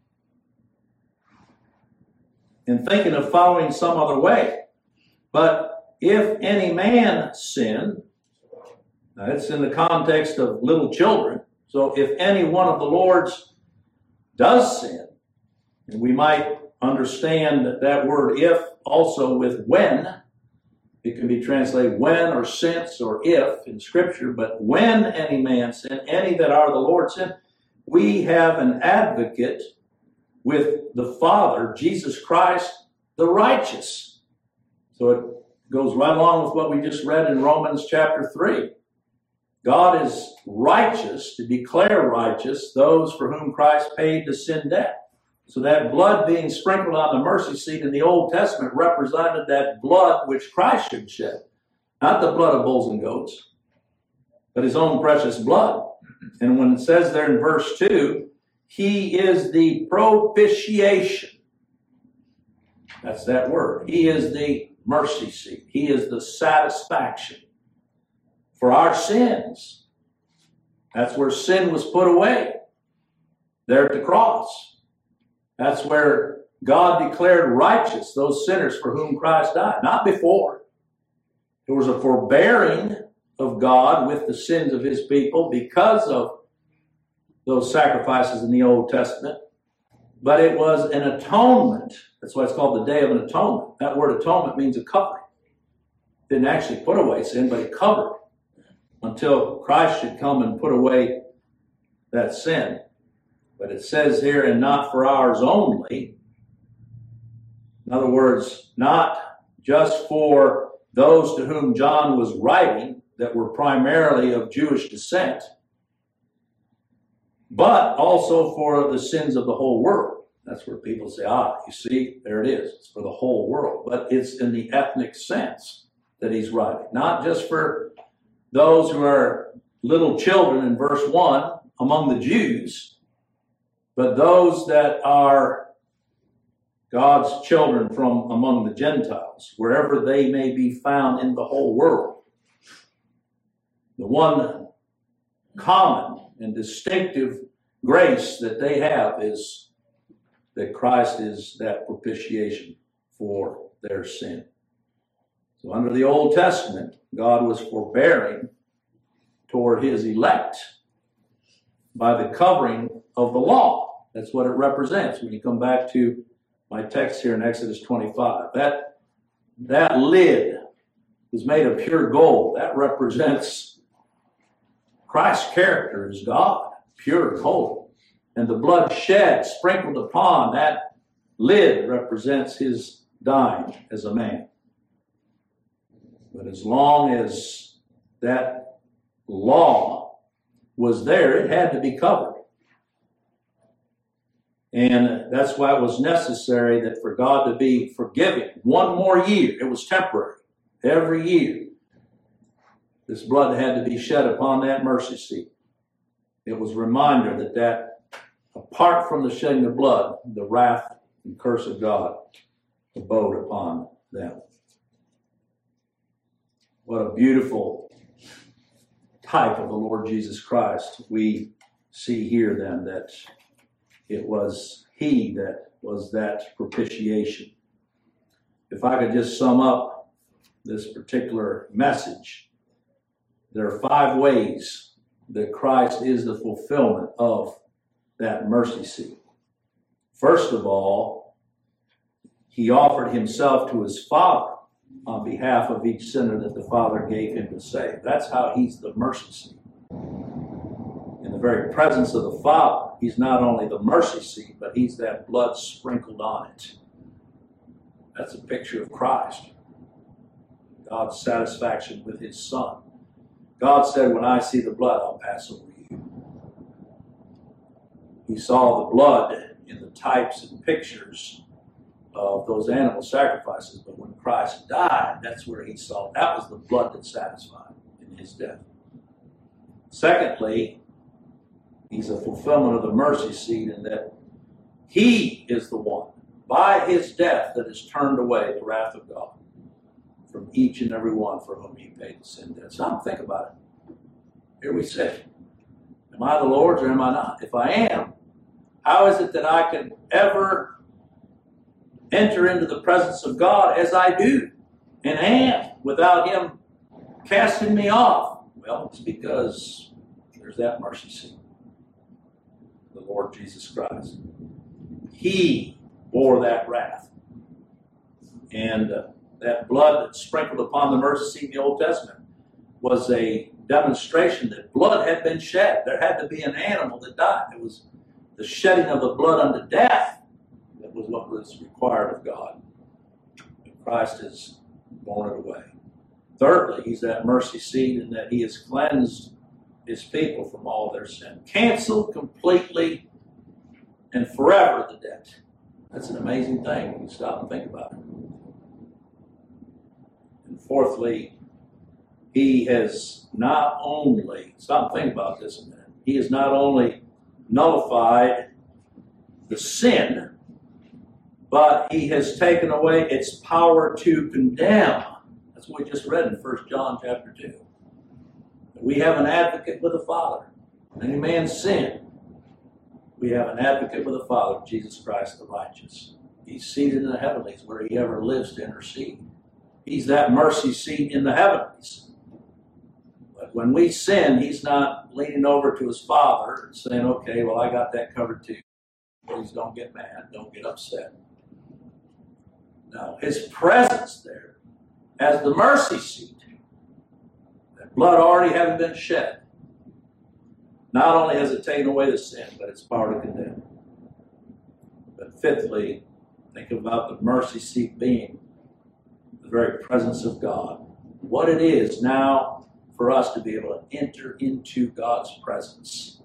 and thinking of following some other way. But if any man sin, now it's in the context of little children, so if any one of the Lord's does sin, and we might understand that word if also with when. It can be translated when or since or if in Scripture, but when any man sin, any that are the Lord's sin, we have an advocate with the Father, Jesus Christ, the righteous. So it goes right along with what we just read in Romans chapter three. God is righteous to declare righteous those for whom Christ paid the sin debt. So that blood being sprinkled on the mercy seat in the Old Testament represented that blood which Christ should shed. Not the blood of bulls and goats, but his own precious blood. And when it says there in verse two, he is the propitiation. That's that word. He is the mercy seat. He is the satisfaction for our sins. That's where sin was put away, there at the cross. That's where God declared righteous those sinners for whom Christ died, not before. There was a forbearing of God with the sins of his people because of those sacrifices in the Old Testament. But it was an atonement. That's why it's called the Day of an Atonement. That word atonement means a covering. It didn't actually put away sin, but it covered until Christ should come and put away that sin. But it says here, and not for ours only. In other words, not just for those to whom John was writing that were primarily of Jewish descent, but also for the sins of the whole world. That's where people say, ah, you see, there it is. It's for the whole world. But it's in the ethnic sense that he's writing. Not just for those who are little children in verse one among the Jews, but those that are God's children from among the Gentiles, wherever they may be found in the whole world. The one common and distinctive grace that they have is that Christ is that propitiation for their sin. So under the Old Testament, God was forbearing toward his elect by the covering of the law. That's what it represents. When you come back to my text here in Exodus twenty-five, that, that lid was made of pure gold. That represents Christ's character as God, pure gold. And the blood shed, sprinkled upon that lid represents his dying as a man. But as long as that law was there, it had to be covered. And that's why it was necessary that for God to be forgiving one more year, it was temporary, every year, this blood had to be shed upon that mercy seat. It was a reminder that that, apart from the shedding of blood, the wrath and curse of God abode upon them. What a beautiful type of the Lord Jesus Christ we see here then, that it was he that was that propitiation. If I could just sum up this particular message, there are five ways that Christ is the fulfillment of that mercy seat. First of all, he offered himself to his Father on behalf of each sinner that the Father gave him to save. That's how he's the mercy seat. In the very presence of the Father, he's not only the mercy seat, but he's that blood sprinkled on it. That's a picture of Christ. God's satisfaction with his Son. God said, when I see the blood, I'll pass over you. He saw the blood in the types and pictures of those animal sacrifices, but when Christ died, that's where he saw. That was the blood that satisfied in his death. Secondly, he's a fulfillment of the mercy seat in that he is the one by his death that has turned away the wrath of God from each and every one for whom he paid the sin debt. Stop and think about it. Here we sit. Am I the Lord's or am I not? If I am, how is it that I can ever enter into the presence of God as I do and am without him casting me off? Well, it's because there's that mercy seat. The Lord Jesus Christ. He bore that wrath. And uh, that blood that sprinkled upon the mercy seat in the Old Testament was a demonstration that blood had been shed. There had to be an animal that died. It was the shedding of the blood unto death that was what was required of God. And Christ has borne it away. Thirdly, he's that mercy seat in that he has cleansed his people from all their sin. Canceled completely and forever the debt. That's an amazing thing when you stop and think about it. And fourthly, he has not only, stop and think about this a minute, he has not only nullified the sin, but he has taken away its power to condemn. That's what we just read in First John chapter two. We have an advocate with the Father. Any man sin, we have an advocate with the Father, Jesus Christ the righteous. He's seated in the heavenlies where he ever lives to intercede. He's that mercy seat in the heavenlies. But when we sin, he's not leaning over to his Father and saying, okay, well, I got that covered too. Please don't get mad. Don't get upset. No, his presence there as the mercy seat, that blood already having been shed, not only has it taken away the sin, but its power to condemn. But fifthly, think about the mercy seat being the very presence of God. What it is now for us to be able to enter into God's presence.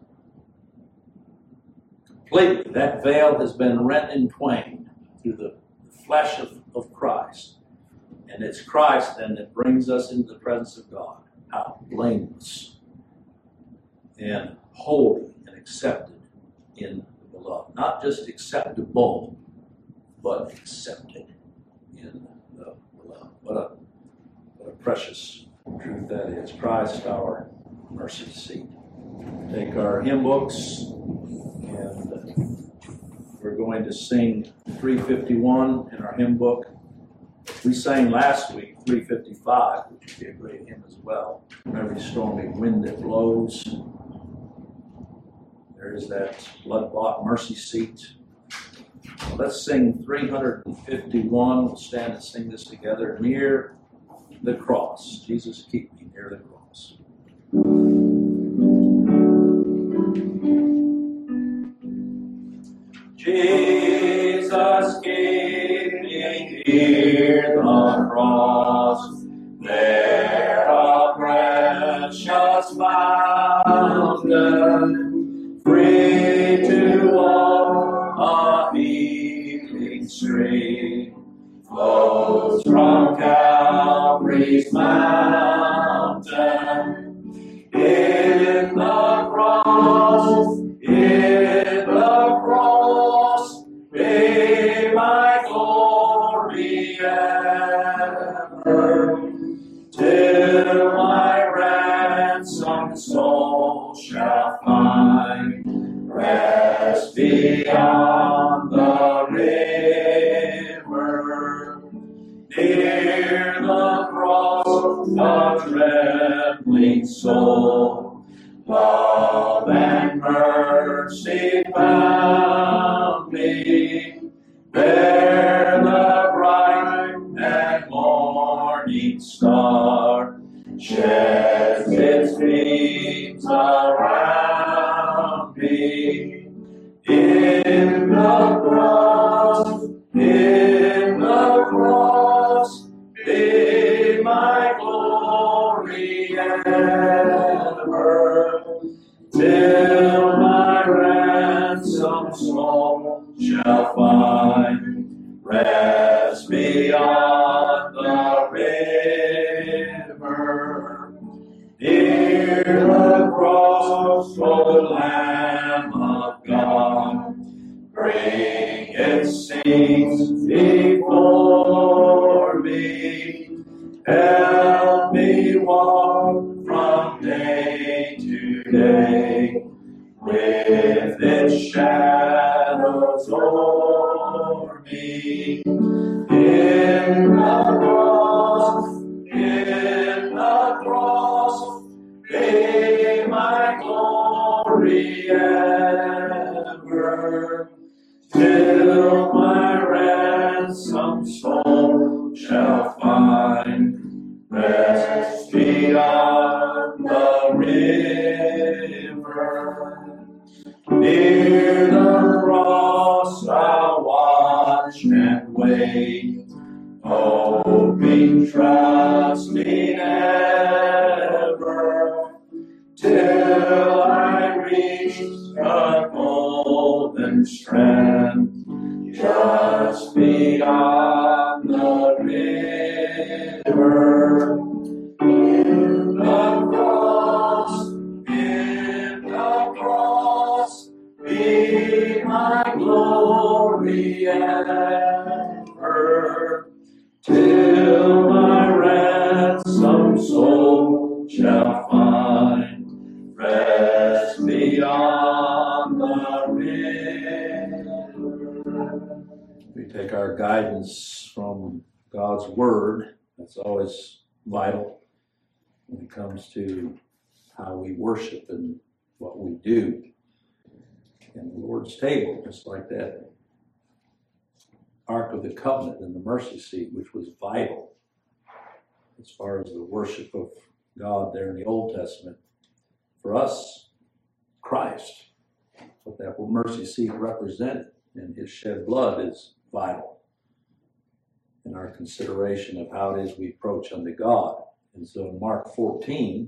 Completely, that veil has been rent in twain through the flesh of, of Christ. And it's Christ then that brings us into the presence of God. How blameless and holy and accepted in the beloved. Not just acceptable, but accepted in the beloved. What a, what a precious truth that is. Christ, our mercy seat. Take our hymn books, and uh, we're going to sing three fifty-one in our hymn book. We sang last week three fifty-five, which would be a great hymn as well. Every stormy wind that blows, there is that blood-bought mercy seat. Well, let's sing three fifty-one. We'll stand and sing this together. Near the cross. Jesus, keep me near the cross. Jesus, keep me near the cross. There a precious fountain, free to all, a healing stream, flows from Calvary's mountain. In the cross, in the cross, be my glory ever, till my ransomed soul shall find rest beyond the river. Near the cross, a trembling soul, love and mercy found me. There the bright and morning star sheds its beams around me. In the cross, in the cross, be my glory ever, till my ransomed soul shall find rest beyond the river. Near the cross, O Lamb of God, bring its sin things before me. Help me walk from day to day with its shadows o'er me. In the cross, in the cross, be my glory ever, till my ransomed soul shall find rest beyond the river. Near the cross I'll watch and wait, hoping, trusting ever, till I reach the golden strand, just beyond the river. In the cross, in the cross, be my glory ever, till my ransomed soul shall find rest beyond the river. We take our guidance from God's Word. That's always vital when it comes to how we worship and what we do. And the Lord's table, just like that Ark of the Covenant and the mercy seat, which was vital as far as the worship of God there in the Old Testament. For us, Christ, what that mercy seat represented and his shed blood is vital in our consideration of how it is we approach unto God. And so in Mark fourteen,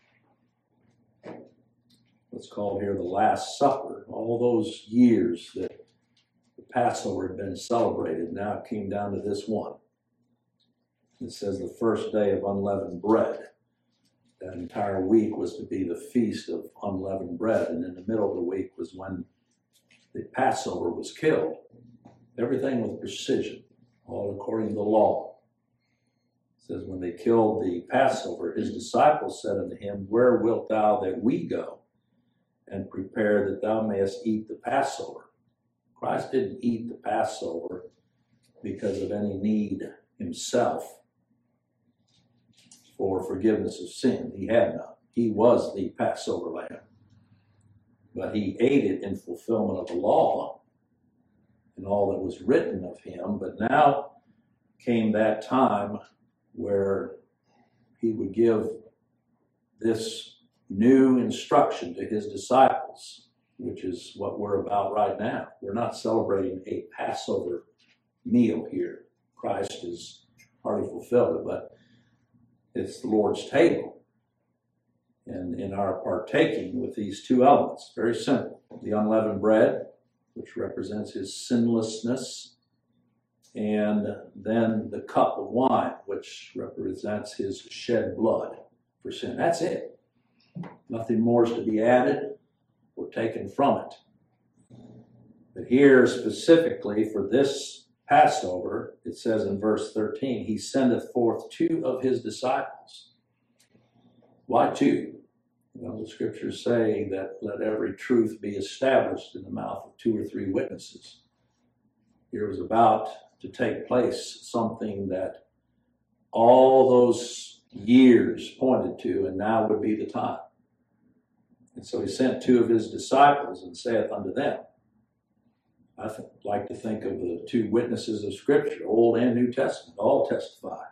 what's called here the Last Supper, all those years that the Passover had been celebrated, now it came down to this one. It says the first day of unleavened bread. That entire week was to be the feast of unleavened bread, and in the middle of the week was when the Passover was killed. Everything with precision, all according to the law. It says when they killed the Passover, his disciples said unto him, Where wilt thou that we go and prepare that thou mayest eat the Passover? Christ didn't eat the Passover because of any need himself for forgiveness of sin. He had none. He was the Passover lamb. But he ate it in fulfillment of the law and all that was written of him. But now came that time where he would give this new instruction to his disciples, which is what we're about right now. We're not celebrating a Passover meal here. Christ has already fulfilled it, but it's the Lord's table. And in our partaking with these two elements, very simple. The unleavened bread, which represents his sinlessness, and then the cup of wine, which represents his shed blood for sin. That's it. Nothing more is to be added or taken from it. But here specifically for this Passover, it says in verse thirteen, he sendeth forth two of his disciples. Why two? You know, the scriptures say that let every truth be established in the mouth of two or three witnesses. Here was about to take place something that all those years pointed to, and now would be the time. And so he sent two of his disciples and saith unto them, I th- like to think of the two witnesses of Scripture, Old and New Testament, all testify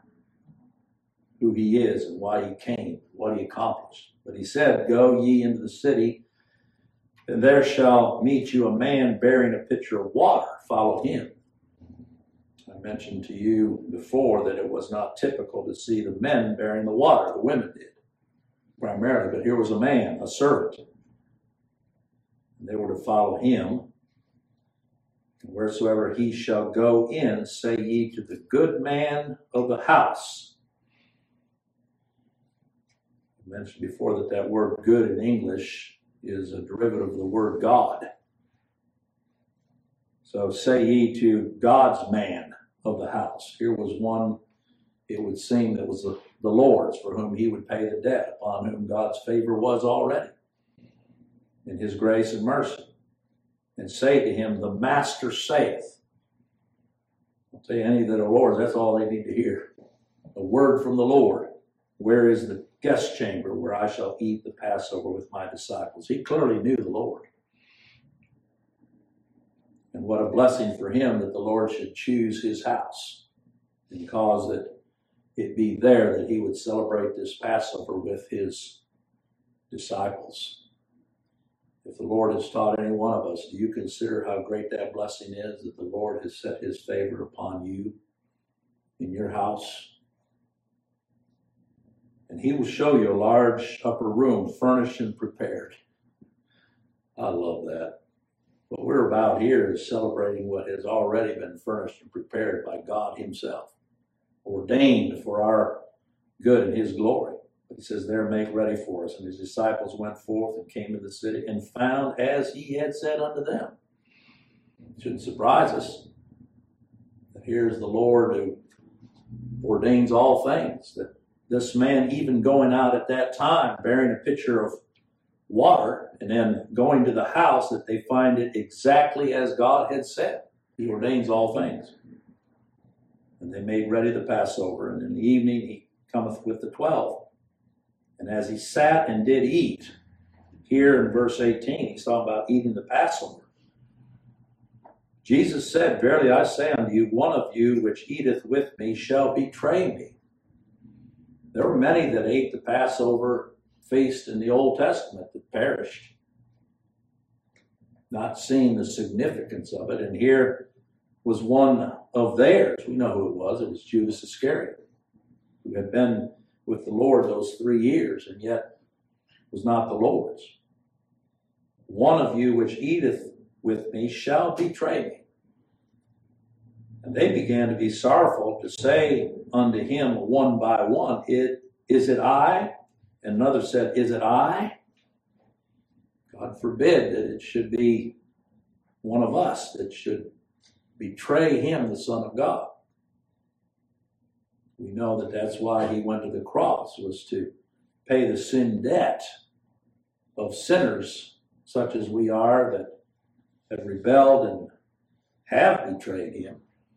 who he is and why he came, what he accomplished. But he said, Go ye into the city, and there shall meet you a man bearing a pitcher of water. Follow him. I mentioned to you before that it was not typical to see the men bearing the water. The women did, primarily. But here was a man, a servant. And they were to follow him. And wheresoever he shall go in, say ye to the good man of the house. I mentioned before that that word good in English is a derivative of the word God. So say ye to God's man of the house. Here was one, it would seem, that was the, the Lord's, for whom he would pay the debt, upon whom God's favor was already, in his grace and mercy. And say to him, the master saith. I'll tell you, any that are Lord's, that's all they need to hear. A word from the Lord. Where is the guest chamber where I shall eat the Passover with my disciples? He clearly knew the Lord. And what a blessing for him that the Lord should choose his house and cause that it be there that he would celebrate this Passover with his disciples. If the Lord has taught any one of us, do you consider how great that blessing is that the Lord has set his favor upon you in your house? And he will show you a large upper room furnished and prepared. I love that. What we're about here is celebrating what has already been furnished and prepared by God himself, ordained for our good and his glory. He says, there make ready for us. And his disciples went forth and came to the city and found as he had said unto them. It shouldn't surprise us that here's the Lord who ordains all things, that this man even going out at that time, bearing a pitcher of water, and then going to the house, that they find it exactly as God had said. He ordains all things. And they made ready the Passover, and in the evening he cometh with the twelve. And as he sat and did eat, here in verse eighteen, he's talking about eating the Passover. Jesus said, verily I say unto you, one of you which eateth with me shall betray me. There were many that ate the Passover feast in the Old Testament that perished, not seeing the significance of it. And here was one of theirs. We know who it was. It was Judas Iscariot, who had been with the Lord those three years and yet was not the Lord's. One of you which eateth with me shall betray me. And they began to be sorrowful to say unto him one by one, it, is it I? And another said, is it I? God forbid that it should be one of us that should betray him, the Son of God. We know that that's why he went to the cross, was to pay the sin debt of sinners such as we are that have rebelled and have betrayed him.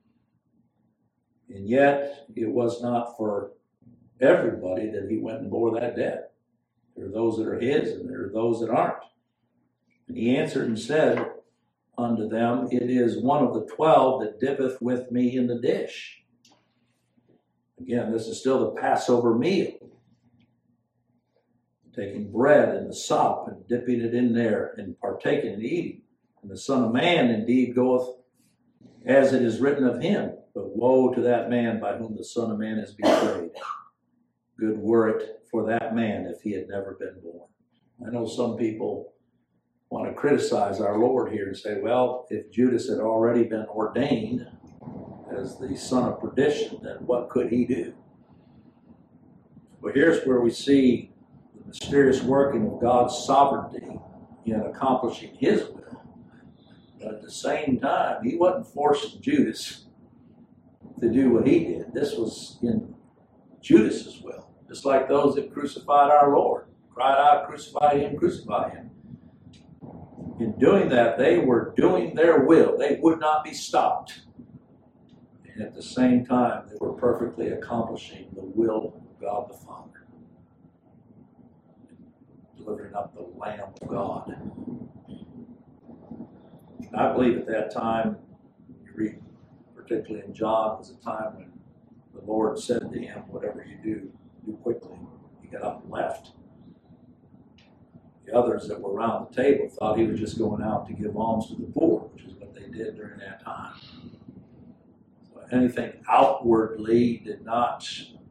And yet, it was not for everybody that he went and bore that debt. There are those that are his, and there are those that aren't. And he answered and said unto them, it is one of the twelve that dippeth with me in the dish. Again, this is still the Passover meal. Taking bread and the sop and dipping it in there and partaking and eating. And the Son of Man indeed goeth as it is written of him. But woe to that man by whom the Son of Man is betrayed. Good were it for that man if he had never been born. I know some people want to criticize our Lord here and say, well, if Judas had already been ordained as the son of perdition, then what could he do? Well, here's where we see the mysterious working of God's sovereignty in accomplishing his will. But at the same time, he wasn't forcing Judas to do what he did. This was in Judas's will. Just like those that crucified our Lord, cried out, crucify him, crucify him. In doing that, they were doing their will. They would not be stopped. And at the same time, they were perfectly accomplishing the will of God the Father, delivering up the Lamb of God. And I believe at that time, you read particularly in John, was a time when the Lord said to him, whatever you do, do quickly. He got up and left. The others that were around the table thought he was just going out to give alms to the poor, which is what they did during that time. So anything outwardly did not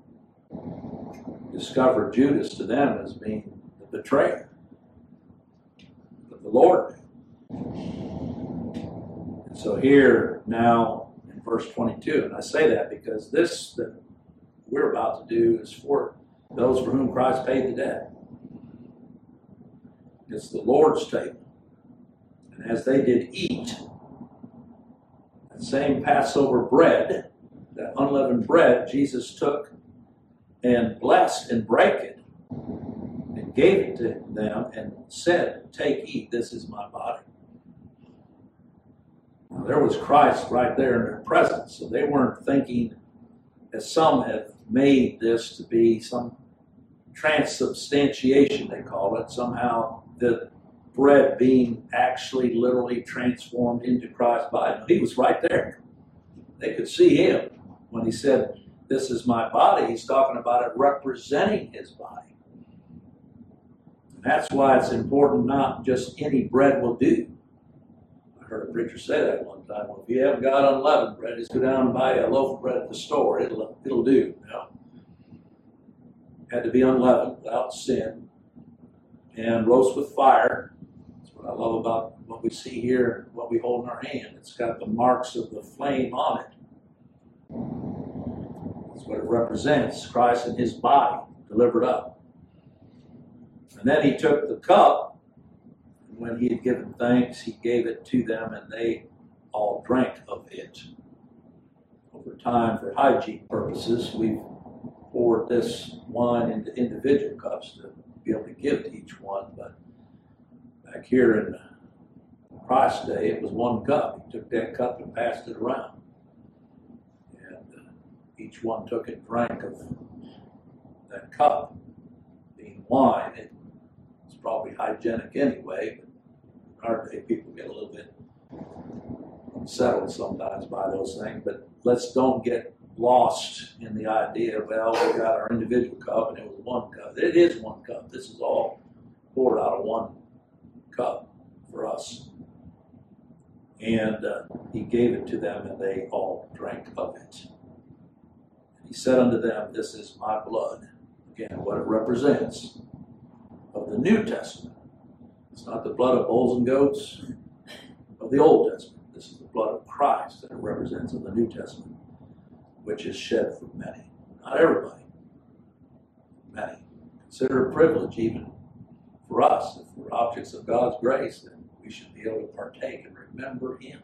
discover Judas to them as being the betrayer. But the Lord knew. And so here now in verse twenty-two, and I say that because this that we're about to do is for those for whom Christ paid the debt. It's the Lord's table. And as they did eat, That same Passover bread, that unleavened bread, Jesus took and blessed and brake it and gave it to them and said, "Take, eat, this is my body." Now, there was Christ right there in their presence, so they weren't thinking, as some have made this to be some transubstantiation, they call it, somehow the bread being actually literally transformed into Christ's body. No, he was right there. They could see him when he said, "This is my body." He's talking about it representing his body. And that's why it's important not just any bread will do. I heard a preacher say that one time. Well, if you haven't got unleavened bread, just go down and buy a loaf of bread at the store. It'll, it'll do. You know? Had to be unleavened, without sin, and roast with fire. That's what I love about what we see here and what we hold in our hand. It's got the marks of the flame on it. That's what it represents, Christ and his body delivered up. And then he took the cup. When he had given thanks, he gave it to them, and they all drank of it. Over time, for hygiene purposes, we've poured this wine into individual cups to be able to give to each one. But back here in Christ's day, it was one cup. He took that cup and passed it around. And uh, each one took and drank of that cup. Being wine, it was probably hygienic anyway, but in our day, people get a little bit unsettled sometimes by those things. But let's don't get lost in the idea, well, we got our individual cup and it was one cup. It is one cup. This is all poured out of one cup for us. And uh, he gave it to them, and they all drank of it. And he said unto them, "This is my blood." Again, what it represents of the New Testament. It's not the blood of bulls and goats of the Old Testament. This is the blood of Christ that it represents of the New Testament, which is shed for many. Not everybody. Many. Consider it a privilege even for us. If we're objects of God's grace, then we should be able to partake and remember him.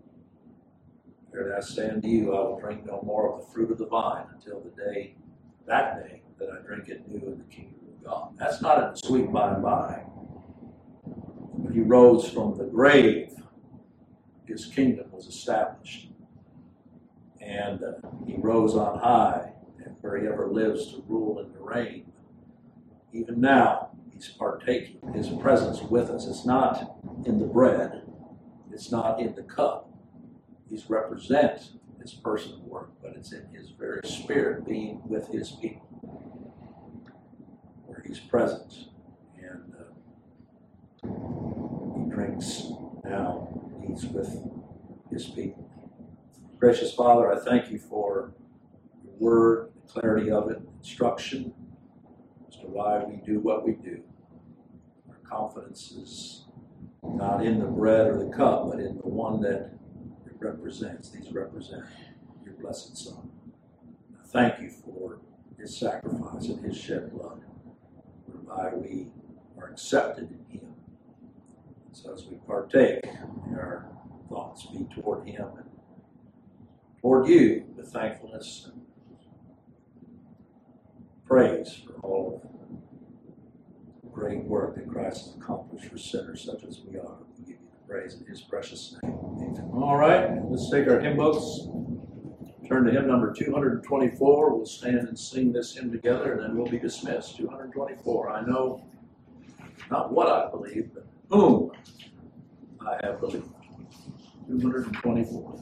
Here I stand to you, I will drink no more of the fruit of the vine until the day, that day, that I drink it new in the kingdom of God. That's not in the sweet by and by. When he rose from the grave, his kingdom was established. And uh, he rose on high, and where he ever lives to rule and to reign. Even now, he's partaking. His presence with us. It's not in the bread. It's not in the cup. He's represent his person and work, but it's in his very spirit being with his people, where he's present. And uh, he drinks now. He's with his people. Gracious Father, I thank you for your word, the clarity of it, instruction as to why we do what we do. Our confidence is not in the bread or the cup, but in the one that it represents. These represent your blessed Son. I thank you for his sacrifice and his shed blood, whereby we are accepted in him. So as we partake, may our thoughts be toward him and toward you with thankfulness and praise for all of the great work that Christ has accomplished for sinners such as we are. We give you the praise in his precious name. Amen. All right, let's take our hymn books, turn to hymn number two hundred twenty-four. We'll stand and sing this hymn together, and then we'll be dismissed. two hundred twenty-four. I know not what I believe, but whom I have believed. two hundred twenty-four.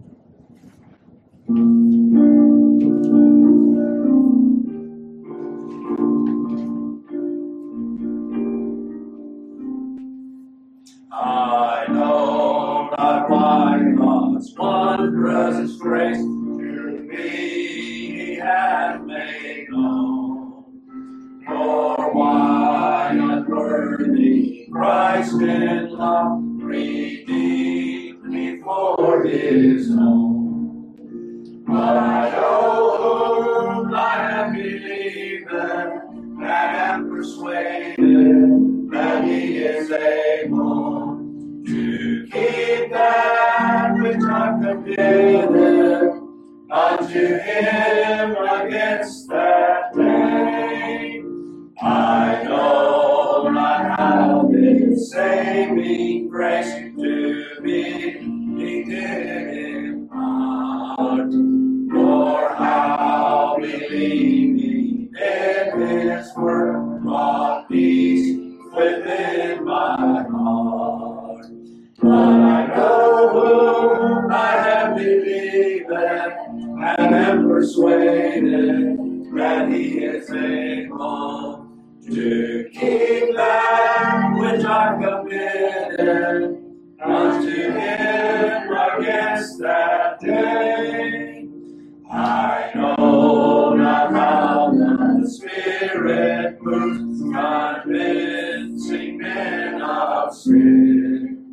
I know not why God's wondrous grace to me he hath made known, nor why unworthy Christ in love redeemed me for his own. But I know whom I have believed and am persuaded that he is able to keep that which I commit committed unto him against that day. I know not how this saving grace to me he did impart, nor how believing in his word brought peace within my heart. But I know whom I have believed and am persuaded that he is able to keep that which I committed unto him against that day. I know not how the Spirit moves, convincing men of sin,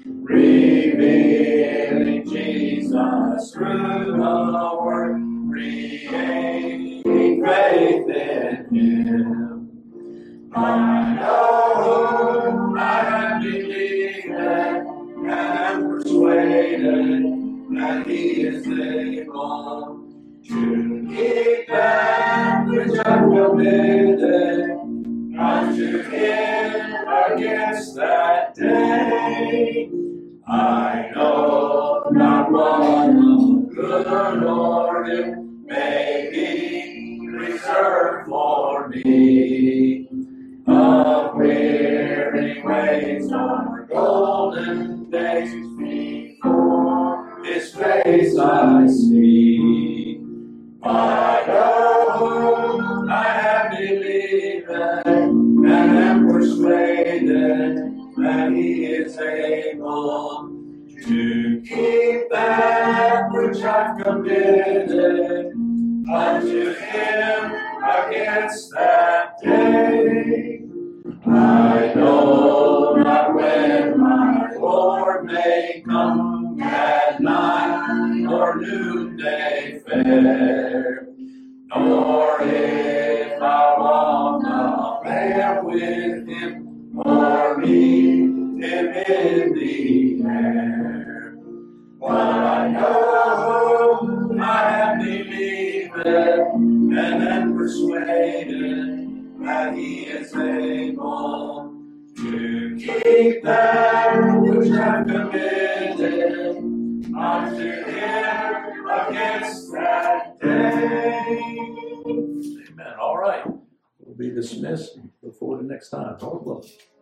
revealing Jesus through the Word, creating faith in him. I know whom I have believed and am persuaded that he is able to keep that which I've committed unto him against that day. I know not what of good or ill may be reserved for me. Of weary ways or golden days before his face I see. I know whom I have believed and am persuaded that he is able to keep that which I've committed unto him against that day. I know not when my Lord may come at night or noonday fair, nor if I walk there with him or meet him in the air. But I know whom I have believed and am persuaded that he is able to keep that which I've committed unto him against that day. Amen. All right. We'll be dismissed. Look forward to next time. Lord willing.